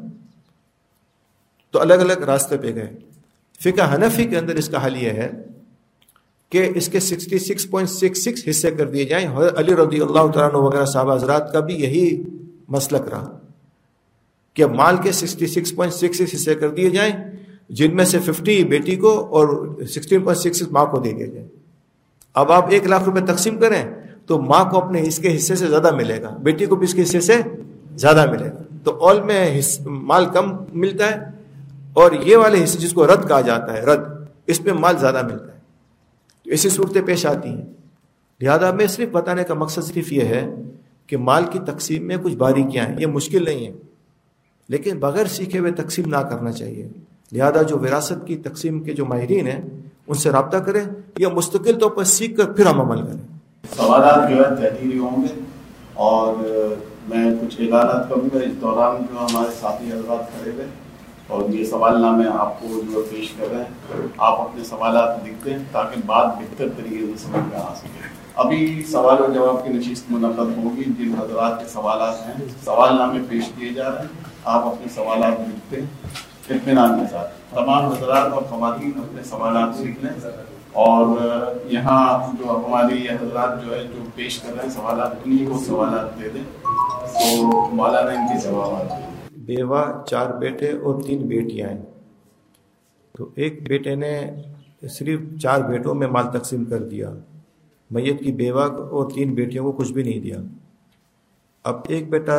تو الگ الگ راستے پہ گئے. فقہ حنفی کے اندر اس کا حل یہ ہے کہ اس کے 66.66 حصے کر دیے جائیں. علی رضی اللہ تعالیٰ عنہ وغیرہ صحابہ حضرات کا بھی یہی مسلک رہا کہ مال کے 66.66 حصے کر دیے جائیں, جن میں سے 50 بیٹی کو اور 16.66 ماں کو دے دیے جائیں. اب آپ 1 لاکھ روپے تقسیم کریں تو ماں کو اپنے اس کے حصے سے زیادہ ملے گا, بیٹی کو بھی اس کے حصے سے زیادہ ملے گا. تو اول میں مال کم ملتا ہے, اور یہ والے حصے جس کو رد کہا جاتا ہے, رد, اس میں مال زیادہ ملتا ہے. تو ایسی صورتیں پیش آتی ہیں. لہذا میں صرف بتانے کا مقصد صرف یہ ہے کہ مال کی تقسیم میں کچھ باریکیاں ہیں, یہ مشکل نہیں ہے, لیکن بغیر سیکھے ہوئے تقسیم نہ کرنا چاہیے. لہذا جو وراثت کی تقسیم کے جو ماہرین ہیں ان سے رابطہ کریں, یا مستقل طور پر سیکھ کر پھر ہم عمل کریں. سوالات جو ہے تحریری ہوں گے, اور میں کچھ اعلانات کروں گا اس دوران جو ہمارے ساتھی حضرات کھڑے ہوئے, اور یہ سوال نامے آپ کو جو پیش کر رہے ہیں, آپ اپنے سوالات لکھ دیں تاکہ بات بہتر طریقے سے سمجھ میں آ سکے. ابھی سوال و جواب کی نشست منعقد ہوگی. جن حضرات کے سوالات ہیں سوال نامے پیش کیے جا رہے ہیں, آپ اپنے سوالات لکھتے ہیں اطمینان کے ساتھ. تمام حضرات اور خواتین اپنے سوالات لکھ لیں, اور یہاں جو ہماری حضرات جو ہے جو پیش کر رہے ہیں سوالات, انہیں کو سوالات دے دیں تو مولانا ان کے جوابات دیں. بیوہ 4 بیٹے اور 3 بیٹیاں ہیں. تو ایک بیٹے نے صرف 4 بیٹوں میں مال تقسیم کر دیا, میت کی بیوہ اور 3 بیٹیوں کو کچھ بھی نہیں دیا. اب ایک بیٹا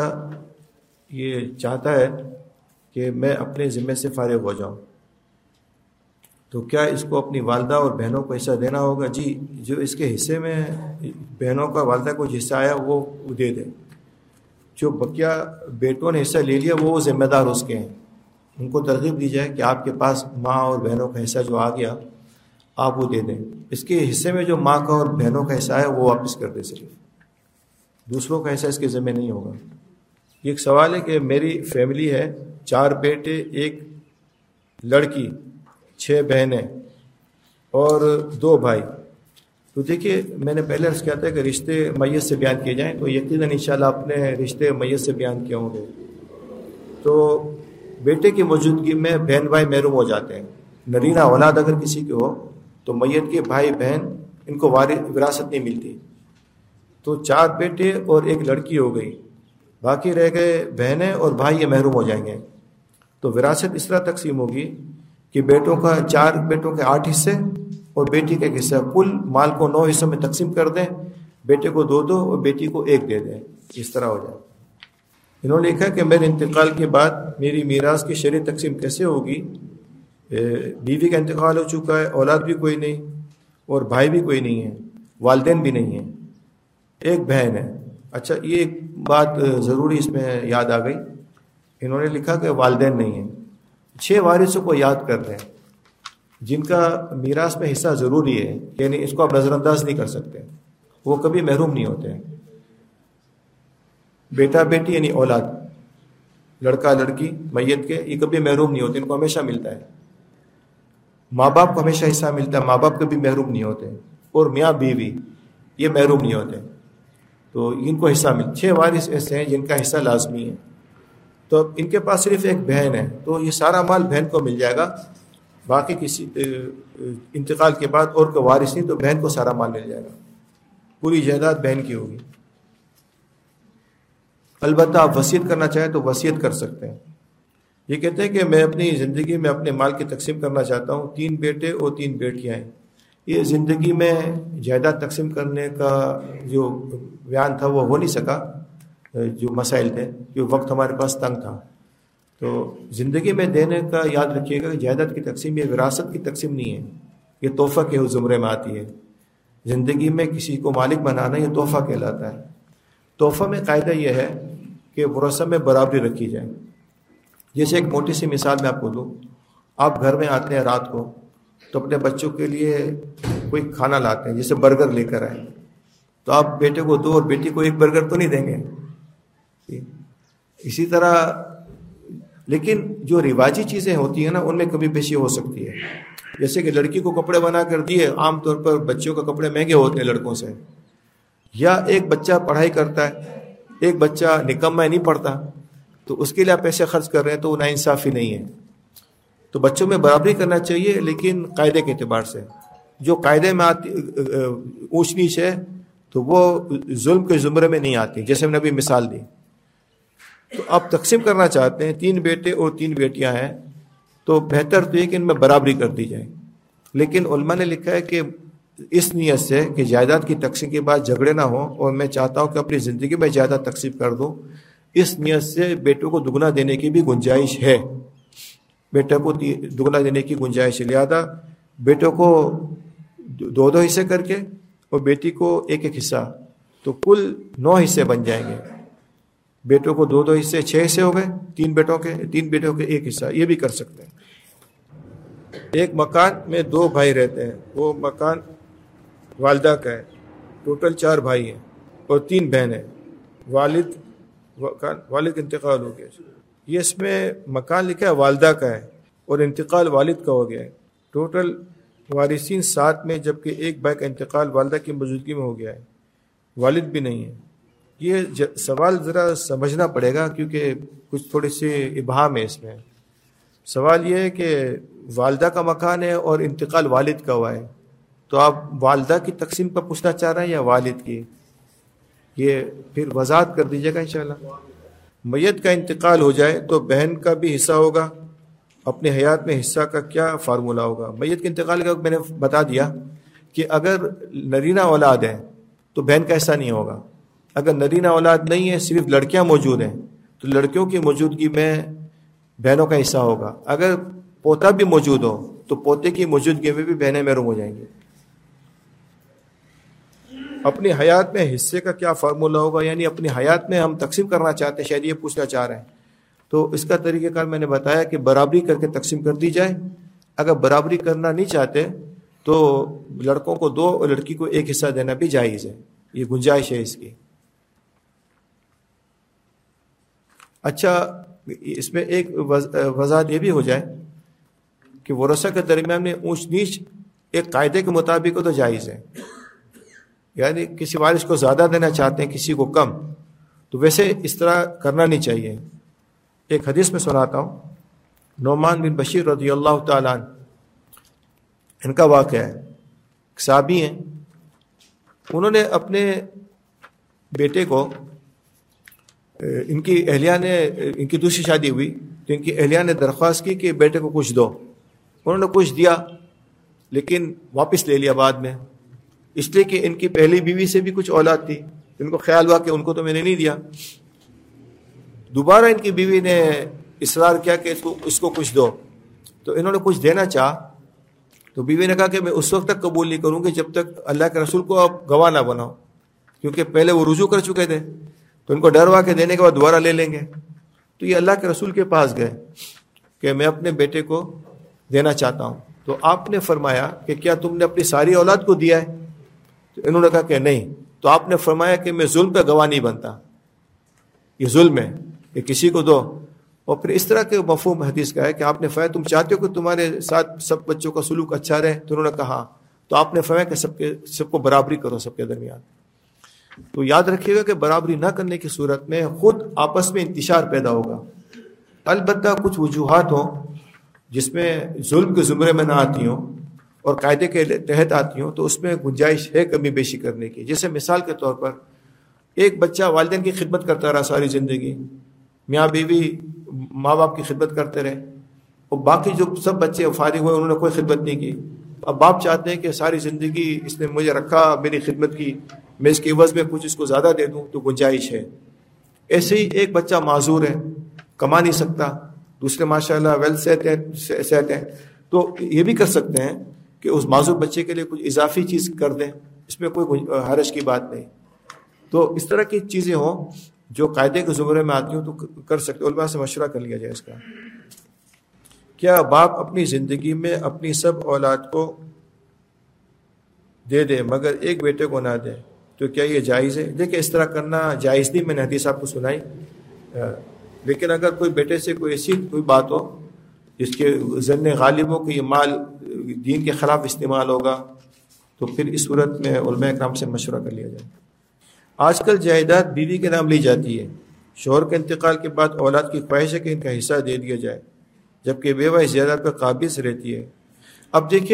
یہ چاہتا ہے کہ میں اپنے ذمے سے فارغ ہو جاؤں, تو کیا اس کو اپنی والدہ اور بہنوں کو حصہ دینا ہوگا؟ جی, جو اس کے حصے میں بہنوں کا والدہ کو حصہ آیا وہ دے دے. جو بقیہ بیٹوں نے حصہ لے لیا وہ ذمہ دار اس کے ہیں, ان کو ترغیب دی جائے کہ آپ کے پاس ماں اور بہنوں کا حصہ جو آ گیا آپ وہ دے دیں. اس کے حصے میں جو ماں کا اور بہنوں کا حصہ ہے وہ واپس کر دے, صرف دوسروں کا حصہ اس کے ذمہ نہیں ہوگا. یہ ایک سوال ہے کہ میری فیملی ہے, 4 بیٹے, 1 لڑکی, 6 بہنیں اور 2 بھائی. تو دیکھیے میں نے پہلے عرض کیا تھا کہ رشتے میت سے بیان کیے جائیں, تو یقیناً انشاءاللہ اپنے رشتے میت سے بیان کیے ہوں گے. تو بیٹے کی موجودگی میں بہن بھائی محروم ہو جاتے ہیں. نرینہ اولاد اگر کسی کی ہو تو میت کے بھائی بہن ان کو وراثت نہیں ملتی. تو 4 بیٹے اور 1 لڑکی ہو گئی, باقی رہ گئے بہنیں اور بھائی, یہ محروم ہو جائیں گے. تو وراثت اس طرح تقسیم ہوگی کہ بیٹوں کا 4 بیٹوں کے 8 حصے اور بیٹی کا 1 حصہ, کل مال کو 9 حصوں میں تقسیم کر دیں, بیٹے کو 2 اور بیٹی کو 1 دے دیں, اس طرح ہو جائے. انہوں نے لکھا کہ میرے انتقال کے بعد میری میراث کی شرعی تقسیم کیسے ہوگی؟ بیوی کا انتقال ہو چکا ہے, اولاد بھی کوئی نہیں اور بھائی بھی کوئی نہیں ہے, والدین بھی نہیں ہیں, 1 بہن ہے. اچھا, یہ ایک بات ضروری اس میں یاد آ گئی. انہوں نے لکھا کہ والدین نہیں ہیں. 6 وارثوں کو یاد کر رہے ہیں جن کا میراث میں حصہ ضروری ہے, یعنی اس کو آپ نظر انداز نہیں کر سکتے, وہ کبھی محروم نہیں ہوتے ہیں. بیٹا بیٹی یعنی اولاد, لڑکا لڑکی میت کے, یہ کبھی محروم نہیں ہوتے, ان کو ہمیشہ ملتا ہے. ماں باپ کو ہمیشہ حصہ ملتا ہے, ماں باپ کبھی محروم نہیں ہوتے. اور میاں بیوی یہ محروم نہیں ہوتے. تو ان کو حصہ 6 وارث ایسے ہیں جن کا حصہ لازمی ہے. تو ان کے پاس صرف ایک بہن ہے تو یہ سارا مال بہن کو مل جائے گا, باقی کسی انتقال کے بعد اور کوئی وارث نہیں تو بہن کو سارا مال مل جائے گا, پوری جائیداد بہن کی ہوگی. البتہ آپ وصیت کرنا چاہیں تو وصیت کر سکتے ہیں. یہ کہتے ہیں کہ میں اپنی زندگی میں اپنے مال کی تقسیم کرنا چاہتا ہوں, 3 بیٹے اور 3 بیٹیاں ہیں. یہ زندگی میں جائیداد تقسیم کرنے کا جو بیان تھا وہ ہو نہیں سکا, جو مسائل تھے, جو وقت ہمارے پاس تنگ تھا. تو زندگی میں دینے کا یاد رکھیے گا کہ جائیداد کی تقسیم یہ وراثت کی تقسیم نہیں ہے, یہ تحفہ کے زمرے میں آتی ہے. زندگی میں کسی کو مالک بنانا یہ تحفہ کہلاتا ہے. تحفہ میں قاعدہ یہ ہے کہ ورثہ میں برابری رکھی جائے. جیسے ایک موٹی سی مثال میں آپ کو دوں, آپ گھر میں آتے ہیں رات کو تو اپنے بچوں کے لیے کوئی کھانا لاتے ہیں, جیسے برگر لے کر آئے, تو آپ بیٹے کو 2 اور بیٹی کو 1 برگر تو نہیں دیں گے. اسی طرح لیکن جو رواجی چیزیں ہوتی ہیں نا ان میں کمی بیشی ہو سکتی ہے. جیسے کہ لڑکی کو کپڑے بنا کر دیے, عام طور پر بچوں کے کپڑے مہنگے ہوتے ہیں لڑکوں سے, یا ایک بچہ پڑھائی کرتا ہے, ایک بچہ نکمہ نہیں پڑھتا, تو اس کے لیے آپ پیسے خرچ کر رہے ہیں تو ناانصافی نہیں ہے. تو بچوں میں برابری کرنا چاہیے لیکن قاعدے کے اعتبار سے. جو قاعدے میں آتی اونچ نیچ ہے تو وہ ظلم کے زمرے میں نہیں آتی, جیسے میں نے ابھی مثال دی. تو آپ تقسیم کرنا چاہتے ہیں, 3 بیٹے اور 3 بیٹیاں ہیں, تو بہتر تو یہ کہ ان میں برابری کر دی جائے. لیکن علماء نے لکھا ہے کہ اس نیت سے کہ جائیداد کی تقسیم کے بعد جھگڑے نہ ہوں, اور میں چاہتا ہوں کہ اپنی زندگی میں جائیداد تقسیم کر دوں, اس نیت سے بیٹوں کو دگنا دینے کی بھی گنجائش ہے. بیٹے کو دگنا دینے کی گنجائش ہے, لہذا بیٹوں کو 2 حصے کر کے اور بیٹی کو 1 حصہ, تو کل 9 حصے بن جائیں گے. بیٹوں کو 2 حصے, 6 حصے ہو گئے, 3 بیٹوں کے 1 حصہ. یہ بھی کر سکتے ہیں. ایک مکان میں 2 بھائی رہتے ہیں, وہ مکان والدہ کا ہے, ٹوٹل 4 بھائی ہیں اور 3 بہنیں. والد انتقال ہو گیا. یہ اس میں مکان لکھا ہے والدہ کا ہے اور انتقال والد کا ہو گیا ہے. ٹوٹل وارثین 7 میں, جبکہ ایک بھائی کا انتقال والدہ کی موجودگی میں ہو گیا ہے, والد بھی نہیں ہے. یہ سوال ذرا سمجھنا پڑے گا کیونکہ کچھ تھوڑی سی ابہام ہے اس میں. سوال یہ ہے کہ والدہ کا مکان ہے اور انتقال والد کا ہوا ہے, تو آپ والدہ کی تقسیم پر پوچھنا چاہ رہے ہیں یا والد کی؟ یہ پھر وضاحت کر دیجیے گا انشاءاللہ. میت کا انتقال ہو جائے تو بہن کا بھی حصہ ہوگا. اپنے حیات میں حصہ کا کیا فارمولہ ہوگا؟ میت کے انتقال کا میں نے بتا دیا کہ اگر نرینہ اولاد ہے تو بہن کا حصہ نہیں ہوگا. اگر نرینہ اولاد نہیں ہے, صرف لڑکیاں موجود ہیں, تو لڑکیوں کی موجودگی میں بہنوں کا حصہ ہوگا. اگر پوتا بھی موجود ہو تو پوتے کی موجودگی میں بھی بہنیں محروم ہو جائیں گی. اپنی حیات میں حصے کا کیا فارمولہ ہوگا, یعنی اپنی حیات میں ہم تقسیم کرنا چاہتے ہیں, شاید یہ پوچھنا چاہ رہے ہیں. تو اس کا طریقہ کار میں نے بتایا کہ برابری کر کے تقسیم کر دی جائے. اگر برابری کرنا نہیں چاہتے تو لڑکوں کو 2 اور لڑکی کو 1 حصہ دینا بھی جائز ہے, یہ گنجائش ہے اس کی. اچھا, اس میں ایک وضاحت یہ بھی ہو جائے کہ ورثہ کے درمیان میں اونچ نیچ ایک قاعدے کے مطابق ہو تو جائز ہے. یعنی کسی وارث کو زیادہ دینا چاہتے ہیں, کسی کو کم, تو ویسے اس طرح کرنا نہیں چاہیے. ایک حدیث میں سناتا ہوں, نعمان بن بشیر رضی اللہ تعالیٰ عنہ, ان کا واقعہ ہے. صحابی ہیں, انہوں نے اپنے بیٹے کو, ان کی اہلیہ نے, ان کی دوسری شادی ہوئی تو ان کی اہلیہ نے درخواست کی کہ بیٹے کو کچھ دو. انہوں نے کچھ دیا لیکن واپس لے لیا بعد میں, اس لیے کہ ان کی پہلی بیوی سے بھی کچھ اولاد تھی. ان کو خیال ہوا کہ ان کو تو میں نے نہیں دیا. دوبارہ ان کی بیوی نے اصرار کیا کہ اس کو کچھ دو, تو انہوں نے کچھ دینا چاہا, تو بیوی نے کہا کہ میں اس وقت تک قبول نہیں کروں گی جب تک اللہ کے رسول کو آپ گواہ نہ بناؤ, کیونکہ پہلے وہ رجوع کر چکے تھے, تو ان کو ڈر ہوا کہ دینے کے بعد دوبارہ لے لیں گے. تو یہ اللہ کے رسول کے پاس گئے کہ میں اپنے بیٹے کو دینا چاہتا ہوں. تو آپ نے فرمایا کہ کیا تم نے اپنی ساری اولاد کو دیا ہے؟ تو انہوں نے کہا کہ نہیں. تو آپ نے فرمایا کہ میں ظلم پہ گواہ نہیں بنتا, یہ ظلم ہے کہ کسی کو دو. اور پھر اس طرح کے مفہوم حدیث کا ہے کہ آپ نے فرمایا تم چاہتے ہو کہ تمہارے ساتھ سب بچوں کا سلوک اچھا رہے؟ تو انہوں نے کہا. تو آپ نے فرمایا کہ سب کو برابری کرو سب کے درمیان. تو یاد رکھیے گا کہ برابری نہ کرنے کی صورت میں خود آپس میں انتشار پیدا ہوگا. البتہ کچھ وجوہات ہوں جس میں ظلم کے زمرے میں نہ آتی ہوں اور قاعدے کے تحت آتی ہوں تو اس میں گنجائش ہے کمی بیشی کرنے کی. جیسے مثال کے طور پر ایک بچہ والدین کی خدمت کرتا رہا ساری زندگی, میاں بیوی ماں باپ کی خدمت کرتے رہے, اور باقی جو سب بچے فارغ ہوئے انہوں نے کوئی خدمت نہیں کی. اب باپ چاہتے ہیں کہ ساری زندگی اس نے مجھے رکھا, میری خدمت کی, میں اس کے عوض میں کچھ اس کو زیادہ دے دوں, تو گنجائش ہے. ایسے ہی ایک بچہ معذور ہے, کما نہیں سکتا, دوسرے ماشاءاللہ ویل سیٹ ہیں, تو یہ بھی کر سکتے ہیں کہ اس معذور بچے کے لیے کچھ اضافی چیز کر دیں, اس میں کوئی حرج کی بات نہیں. تو اس طرح کی چیزیں ہوں جو قاعدے کے زمرے میں آتی ہوں تو کر سکتے. علماء سے مشورہ کر لیا جائے اس کا. کیا باپ اپنی زندگی میں اپنی سب اولاد کو دے دے مگر ایک بیٹے کو نہ دے, تو کیا یہ جائز ہے؟ دیکھیں اس طرح کرنا جائز نہیں, میں نے حدیث آپ کو سنائی, لیکن اگر کوئی بیٹے سے کوئی ایسی کوئی بات ہو جس کے ظن غالب ہو کہ یہ مال دین کے خلاف استعمال ہوگا, تو پھر اس صورت میں علماء اکرام سے مشورہ کر لیا جائے. آج کل جائیداد بیوی کے نام لی جاتی ہے, شوہر کے انتقال کے بعد اولاد کی خواہش ہے کہ ان کا حصہ دے دیا جائے, جبکہ بیوہ اس جائیداد پر قابض رہتی ہے. اب دیکھیے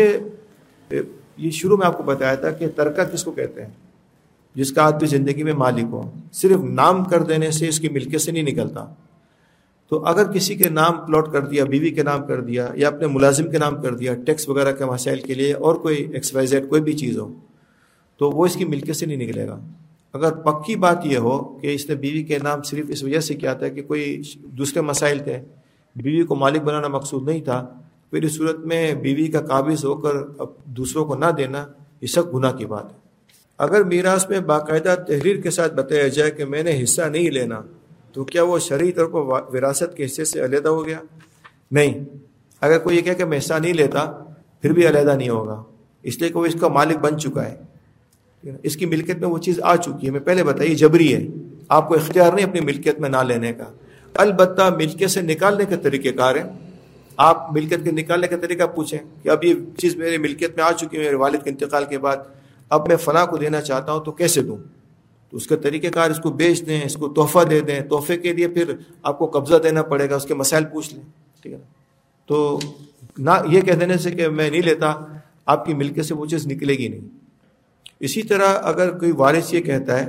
یہ شروع میں آپ کو بتایا تھا کہ ترکہ کس کو کہتے ہیں؟ جس کا آدمی زندگی میں مالک ہو. صرف نام کر دینے سے اس کی ملکیت سے نہیں نکلتا. تو اگر کسی کے نام پلاٹ کر دیا, بیوی کے نام کر دیا, یا اپنے ملازم کے نام کر دیا ٹیکس وغیرہ کے مسائل کے لیے, اور کوئی ایکس وائی زیڈ کوئی بھی چیز ہو, تو وہ اس کی ملکیت سے نہیں نکلے گا. اگر پکی بات یہ ہو کہ اس نے بیوی کے نام صرف اس وجہ سے کیا تھا کہ کوئی دوسرے مسائل تھے, بیوی کو مالک بنانا مقصود نہیں تھا, پھر اس صورت میں بیوی کا قابض ہو کر اب دوسروں کو نہ دینا یہ سخت گناہ کی بات ہے. اگر میراث میں باقاعدہ تحریر کے ساتھ بتایا جائے کہ میں نے حصہ نہیں لینا, تو کیا وہ شرعی طور پر وراثت کے حصے سے علیحدہ ہو گیا؟ نہیں. اگر کوئی یہ کہے کہ میں حصہ نہیں لیتا پھر بھی علیحدہ نہیں ہوگا, اس لیے کہ وہ اس کا مالک بن چکا ہے, اس کی ملکیت میں وہ چیز آ چکی ہے. میں پہلے بتائی جبری ہے, آپ کو اختیار نہیں اپنی ملکیت میں نہ لینے کا. البتہ ملکیت سے نکالنے کے طریقہ کار ہیں. آپ ملکیت کے نکالنے کا طریقہ پوچھیں کہ اب یہ چیز میری ملکیت میں آ چکی ہے میرے والد کے انتقال کے بعد, اب میں فلاں کو دینا چاہتا ہوں تو کیسے دوں؟ تو اس کا طریقہ کار اس کو بیچ دیں, اس کو تحفہ دے دیں, تحفے کے لیے پھر آپ کو قبضہ دینا پڑے گا, اس کے مسائل پوچھ لیں. ٹھیک ہے نا؟ تو نہ یہ کہہ دینے سے کہ میں نہیں لیتا, آپ کی ملکیت سے وہ چیز نکلے گی نہیں. اسی طرح اگر کوئی وارث یہ کہتا ہے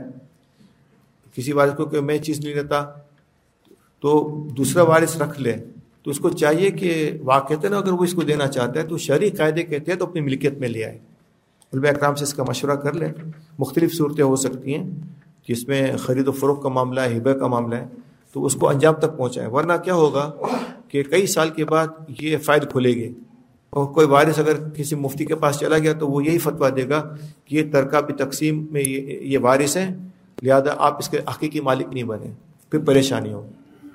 کسی وارث کو کہ میں چیز نہیں لیتا, تو دوسرا وارث رکھ لے, تو اس کو چاہیے کہ واقعتاً اگر وہ اس کو دینا چاہتا ہے تو شرعی قاعدے کہتے ہیں تو اپنی ملکیت میں لے آئے. علماء اکرام سے اس کا مشورہ کر لیں. مختلف صورتیں ہو سکتی ہیں جس میں خرید و فروخت کا معاملہ ہے, ہبہ کا معاملہ ہے, تو اس کو انجام تک پہنچائیں. ورنہ کیا ہوگا کہ کئی سال کے بعد یہ فائد کھلے گی, اور کوئی وارث اگر کسی مفتی کے پاس چلا گیا تو وہ یہی فتویٰ دے گا کہ یہ ترکہ بھی تقسیم میں یہ وارث ہیں, لہذا آپ اس کے حقیقی مالک نہیں بنے, پھر پریشانی ہوگی.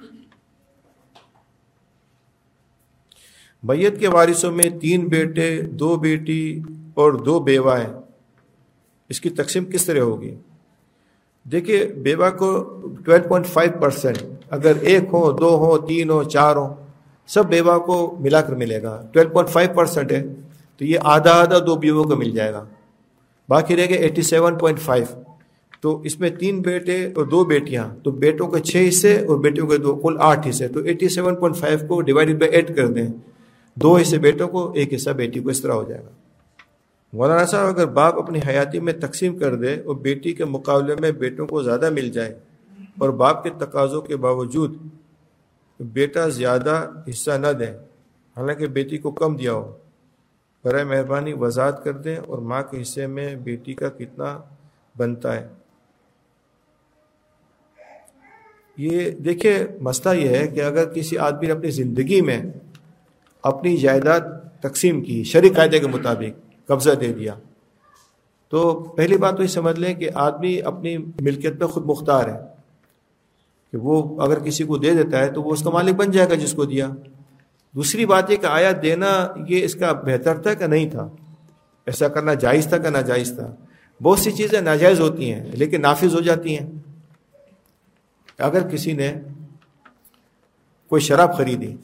میت کے وارثوں میں 3 بیٹے, 2 بیٹی اور 2 بیوہ ہیں, اس کی تقسیم کس طرح ہوگی؟ دیکھیے بیوہ کو 12.5%, اگر 1 ہو 2 ہو 3 ہو 4 ہو, سب بیوہ کو ملا کر ملے گا. 12.5% ہے تو یہ آدھا 2 بیووں کو مل جائے گا, باقی رہ گئے 87.5. تو اس میں 3 بیٹے اور 2 بیٹیاں, تو بیٹوں کے 6 حصے اور بیٹیوں کے 2, کل 8 حصے. تو 87.5 کو ڈیوائڈڈ بائی 8 کر دیں, 2 حصے بیٹوں کو 1 حصہ بیٹی کو, اس طرح ہو جائے گا. مولانا صاحب اگر باپ اپنی حیاتی میں تقسیم کر دے اور بیٹی کے مقابلے میں بیٹوں کو زیادہ مل جائے, اور باپ کے تقاضوں کے باوجود بیٹا زیادہ حصہ نہ دیں حالانکہ بیٹی کو کم دیا ہو, برائے مہربانی وضاحت کر دیں, اور ماں کے حصے میں بیٹی کا کتنا بنتا ہے؟ یہ دیکھیں مسئلہ یہ ہے کہ اگر کسی آدمی نے اپنی زندگی میں اپنی جائیداد تقسیم کی شرعی قاعدے کے مطابق, قبضہ دے دیا, تو پہلی بات تو یہ سمجھ لیں کہ آدمی اپنی ملکیت میں خود مختار ہے, کہ وہ اگر کسی کو دے دیتا ہے تو وہ اس کا مالک بن جائے گا جس کو دیا. دوسری بات یہ کہ آیا دینا یہ اس کا بہتر تھا کہ نہیں تھا, ایسا کرنا جائز تھا کہ ناجائز تھا؟ بہت سی چیزیں ناجائز ہوتی ہیں لیکن نافذ ہو جاتی ہیں. اگر کسی نے کوئی شراب خریدی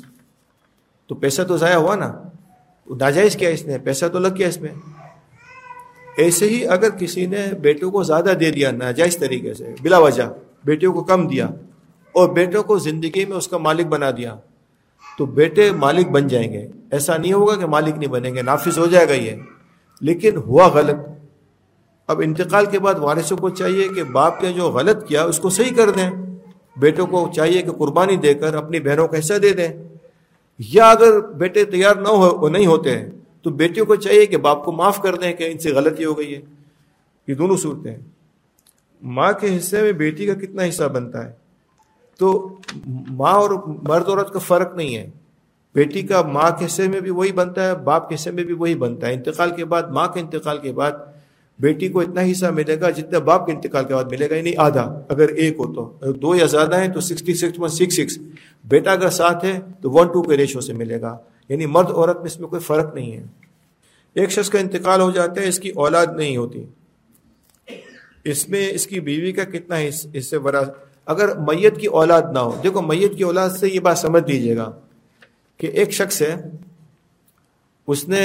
تو پیسہ تو ضائع ہوا نا, ناجائز کیا اس نے, پیسہ تو لگ گیا اس میں. ایسے ہی اگر کسی نے بیٹوں کو زیادہ دے دیا ناجائز طریقے سے بلا وجہ، بیٹوں کو کم دیا اور بیٹوں کو زندگی میں اس کا مالک بنا دیا، تو بیٹے مالک بن جائیں گے. ایسا نہیں ہوگا کہ مالک نہیں بنیں گے، نافذ ہو جائے گا یہ، لیکن ہوا غلط. اب انتقال کے بعد وارثوں کو چاہیے کہ باپ نے جو غلط کیا اس کو صحیح کر دیں. بیٹوں کو چاہیے کہ قربانی دے کر اپنی بہنوں کو حصہ دے دیں. یا اگر بیٹے تیار نہیں ہوتے ہیں تو بیٹیوں کو چاہیے کہ باپ کو معاف کر دیں کہ ان سے غلطی ہو گئی ہے. یہ دونوں صورتیں ہیں. ماں کے حصے میں بیٹی کا کتنا حصہ بنتا ہے؟ تو ماں اور مرد عورت کا فرق نہیں ہے. بیٹی کا ماں کے حصے میں بھی وہی بنتا ہے، باپ کے حصے میں بھی وہی بنتا ہے. انتقال کے بعد، ماں کے انتقال کے بعد بیٹی کو اتنا حصہ ملے گا جتنا باپ کے انتقال کے بعد ملے گا، یعنی آدھا. اگر ایک ہو تو، اگر دو یا زیادہ ہیں تو 66.66. بیٹا اگر ساتھ ہے تو 1:2 کے ریشو سے ملے گا. یعنی مرد عورت میں اس میں کوئی فرق نہیں ہے. ایک شخص کا انتقال ہو جاتا ہے، اس کی اولاد نہیں ہوتی، اس میں اس کی بیوی کا کتنا حصے اگر میت کی اولاد نہ ہو. دیکھو میت کی اولاد سے یہ بات سمجھ لیجیے گا کہ ایک شخص ہے، اس نے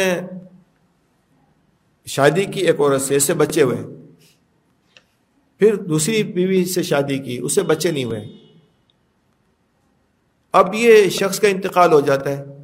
شادی کی ایک عورت سے، اس سے بچے ہوئے، پھر دوسری بیوی سے شادی کی، اس سے بچے نہیں ہوئے. اب یہ شخص کا انتقال ہو جاتا ہے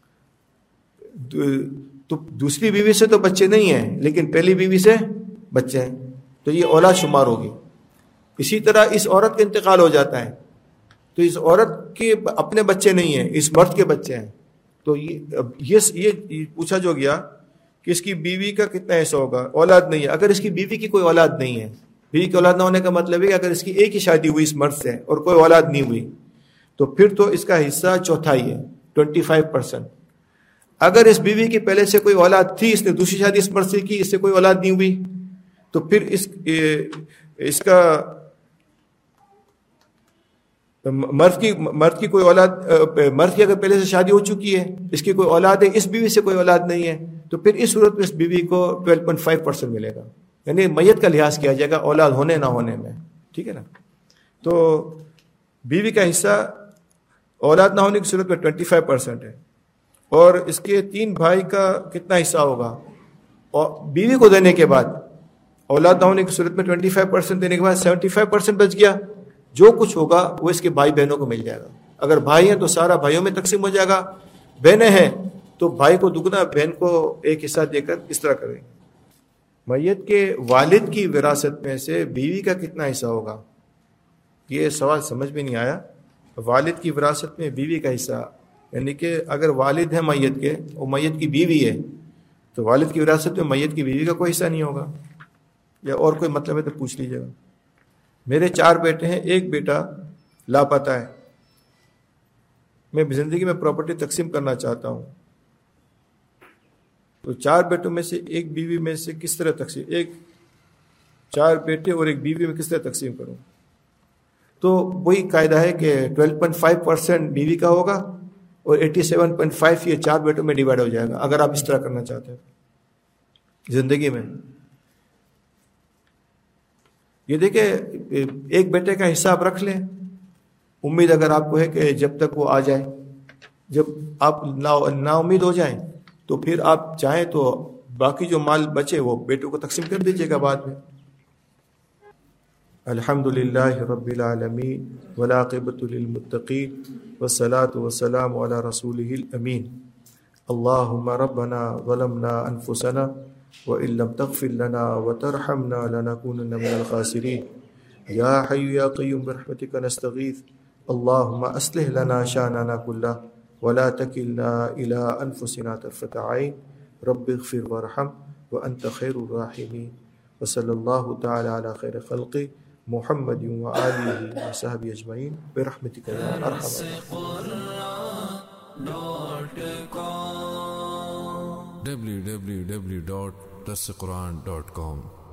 تو دوسری بیوی سے تو بچے نہیں ہیں لیکن پہلی بیوی سے بچے ہیں، تو یہ اولاد شمار ہوگی. اسی طرح اس عورت کا انتقال ہو جاتا ہے تو اس عورت کے اپنے بچے نہیں ہیں، اس مرد کے بچے ہیں. تو یہ پوچھا جو گیا کہ اس کی بیوی کا کتنا حصہ ہوگا. اولاد نہیں ہے. اگر اس کی بیوی کی کوئی اولاد نہیں ہے، بیوی کی اولاد نہ ہونے کا مطلب ہے کہ اگر اس کی ایک ہی شادی ہوئی اس مرد سے اور کوئی اولاد نہیں ہوئی تو پھر تو اس کا حصہ چوتھائی ہے، 25%. اگر اس بیوی کی پہلے سے کوئی اولاد تھی، اس نے دوسری شادی اس مرد سے کی، اس سے کوئی اولاد نہیں ہوئی، تو پھر اس کا مرد کی کوئی اولاد، مرد کی اگر پہلے سے شادی ہو چکی ہے، اس کی کوئی اولاد ہے، اس بیوی سے کوئی اولاد نہیں ہے، تو پھر اس صورت میں اس بیوی کو 12.5% ملے گا. یعنی میت کا لحاظ کیا جائے گا اولاد ہونے نہ ہونے میں. ٹھیک ہے نا؟ تو بیوی کا حصہ اولاد نہ ہونے کی صورت میں 25% ہے. اور اس کے 3 بھائی کا کتنا حصہ ہوگا؟ اور بیوی کو دینے کے بعد اولاد نہ ہونے کی صورت میں 25% دینے کے بعد 75% بچ گیا. جو کچھ ہوگا وہ اس کے بھائی بہنوں کو مل جائے گا. اگر بھائی ہیں تو سارا بھائیوں میں تقسیم ہو جائے گا، بہنیں ہیں تو بھائی کو دگنا، بہن کو ایک حصہ دے کر اس طرح کریں. میت کے والد کی وراثت میں سے بیوی کا کتنا حصہ ہوگا؟ یہ سوال سمجھ میں نہیں آیا. والد کی وراثت میں بیوی کا حصہ، یعنی کہ اگر والد ہے میت کے اور میت کی بیوی ہے تو والد کی وراثت میں میت کی بیوی کا کوئی حصہ نہیں ہوگا. یا اور کوئی مطلب ہے تو پوچھ لیجیے گا. میرے 4 بیٹے ہیں، ایک بیٹا لاپتہ ہے. میں زندگی میں پراپرٹی تقسیم کرنا چاہتا ہوں، تو 4 بیٹوں میں سے ایک بیوی میں سے کس طرح تقسیم، 4 بیٹے اور ایک بیوی میں کس طرح تقسیم کروں؟ تو وہی قاعدہ ہے کہ 12.5% بیوی کا ہوگا اور 87.5 یہ 4 بیٹوں میں ڈیوائڈ ہو جائے گا، اگر آپ اس طرح کرنا چاہتے ہیں زندگی میں. یہ دیکھیں، ایک بیٹے کا حصہ آپ رکھ لیں، امید اگر آپ کو ہے کہ جب تک وہ آ جائے، جب آپ نا امید ہو جائیں تو پھر آپ چاہیں تو باقی جو مال بچے وہ بیٹوں کو تقسیم کر دیجیے گا بعد میں. الحمدللہ رب العالمین والعاقبۃ للمتقین والصلاۃ والسلام علی رسولہ الامین. اللہم ربنا ظلمنا انفسنا وَإِن لَّمْ تَغْفِرْ لَنَا وَتَرْحَمْنَا لَنَكُونَنَّ مِنَ الْخَاسِرِينَ يَا حَيُّ يَا قَيُّومُ بِرَحْمَتِكَ نَسْتَغِيثُ اللَّهُمَّ أَصْلِحْ لَنَا شَأْنَنَا كُلَّهُ وَلَا تَكِلْنَا إِلَىٰ أَنفُسِنَا طَرْفَةَ عَيْنٍ رَبِّ اغْفِرْ وَارْحَمْ وَأَنتَ خَيْرُ الرَّاحِمِينَ. وصلی اللہ تعالی علی خیر خلقہ محمد وآلہ وصحبہ اجمعین برحمتک یا ارحم www.dasquran.com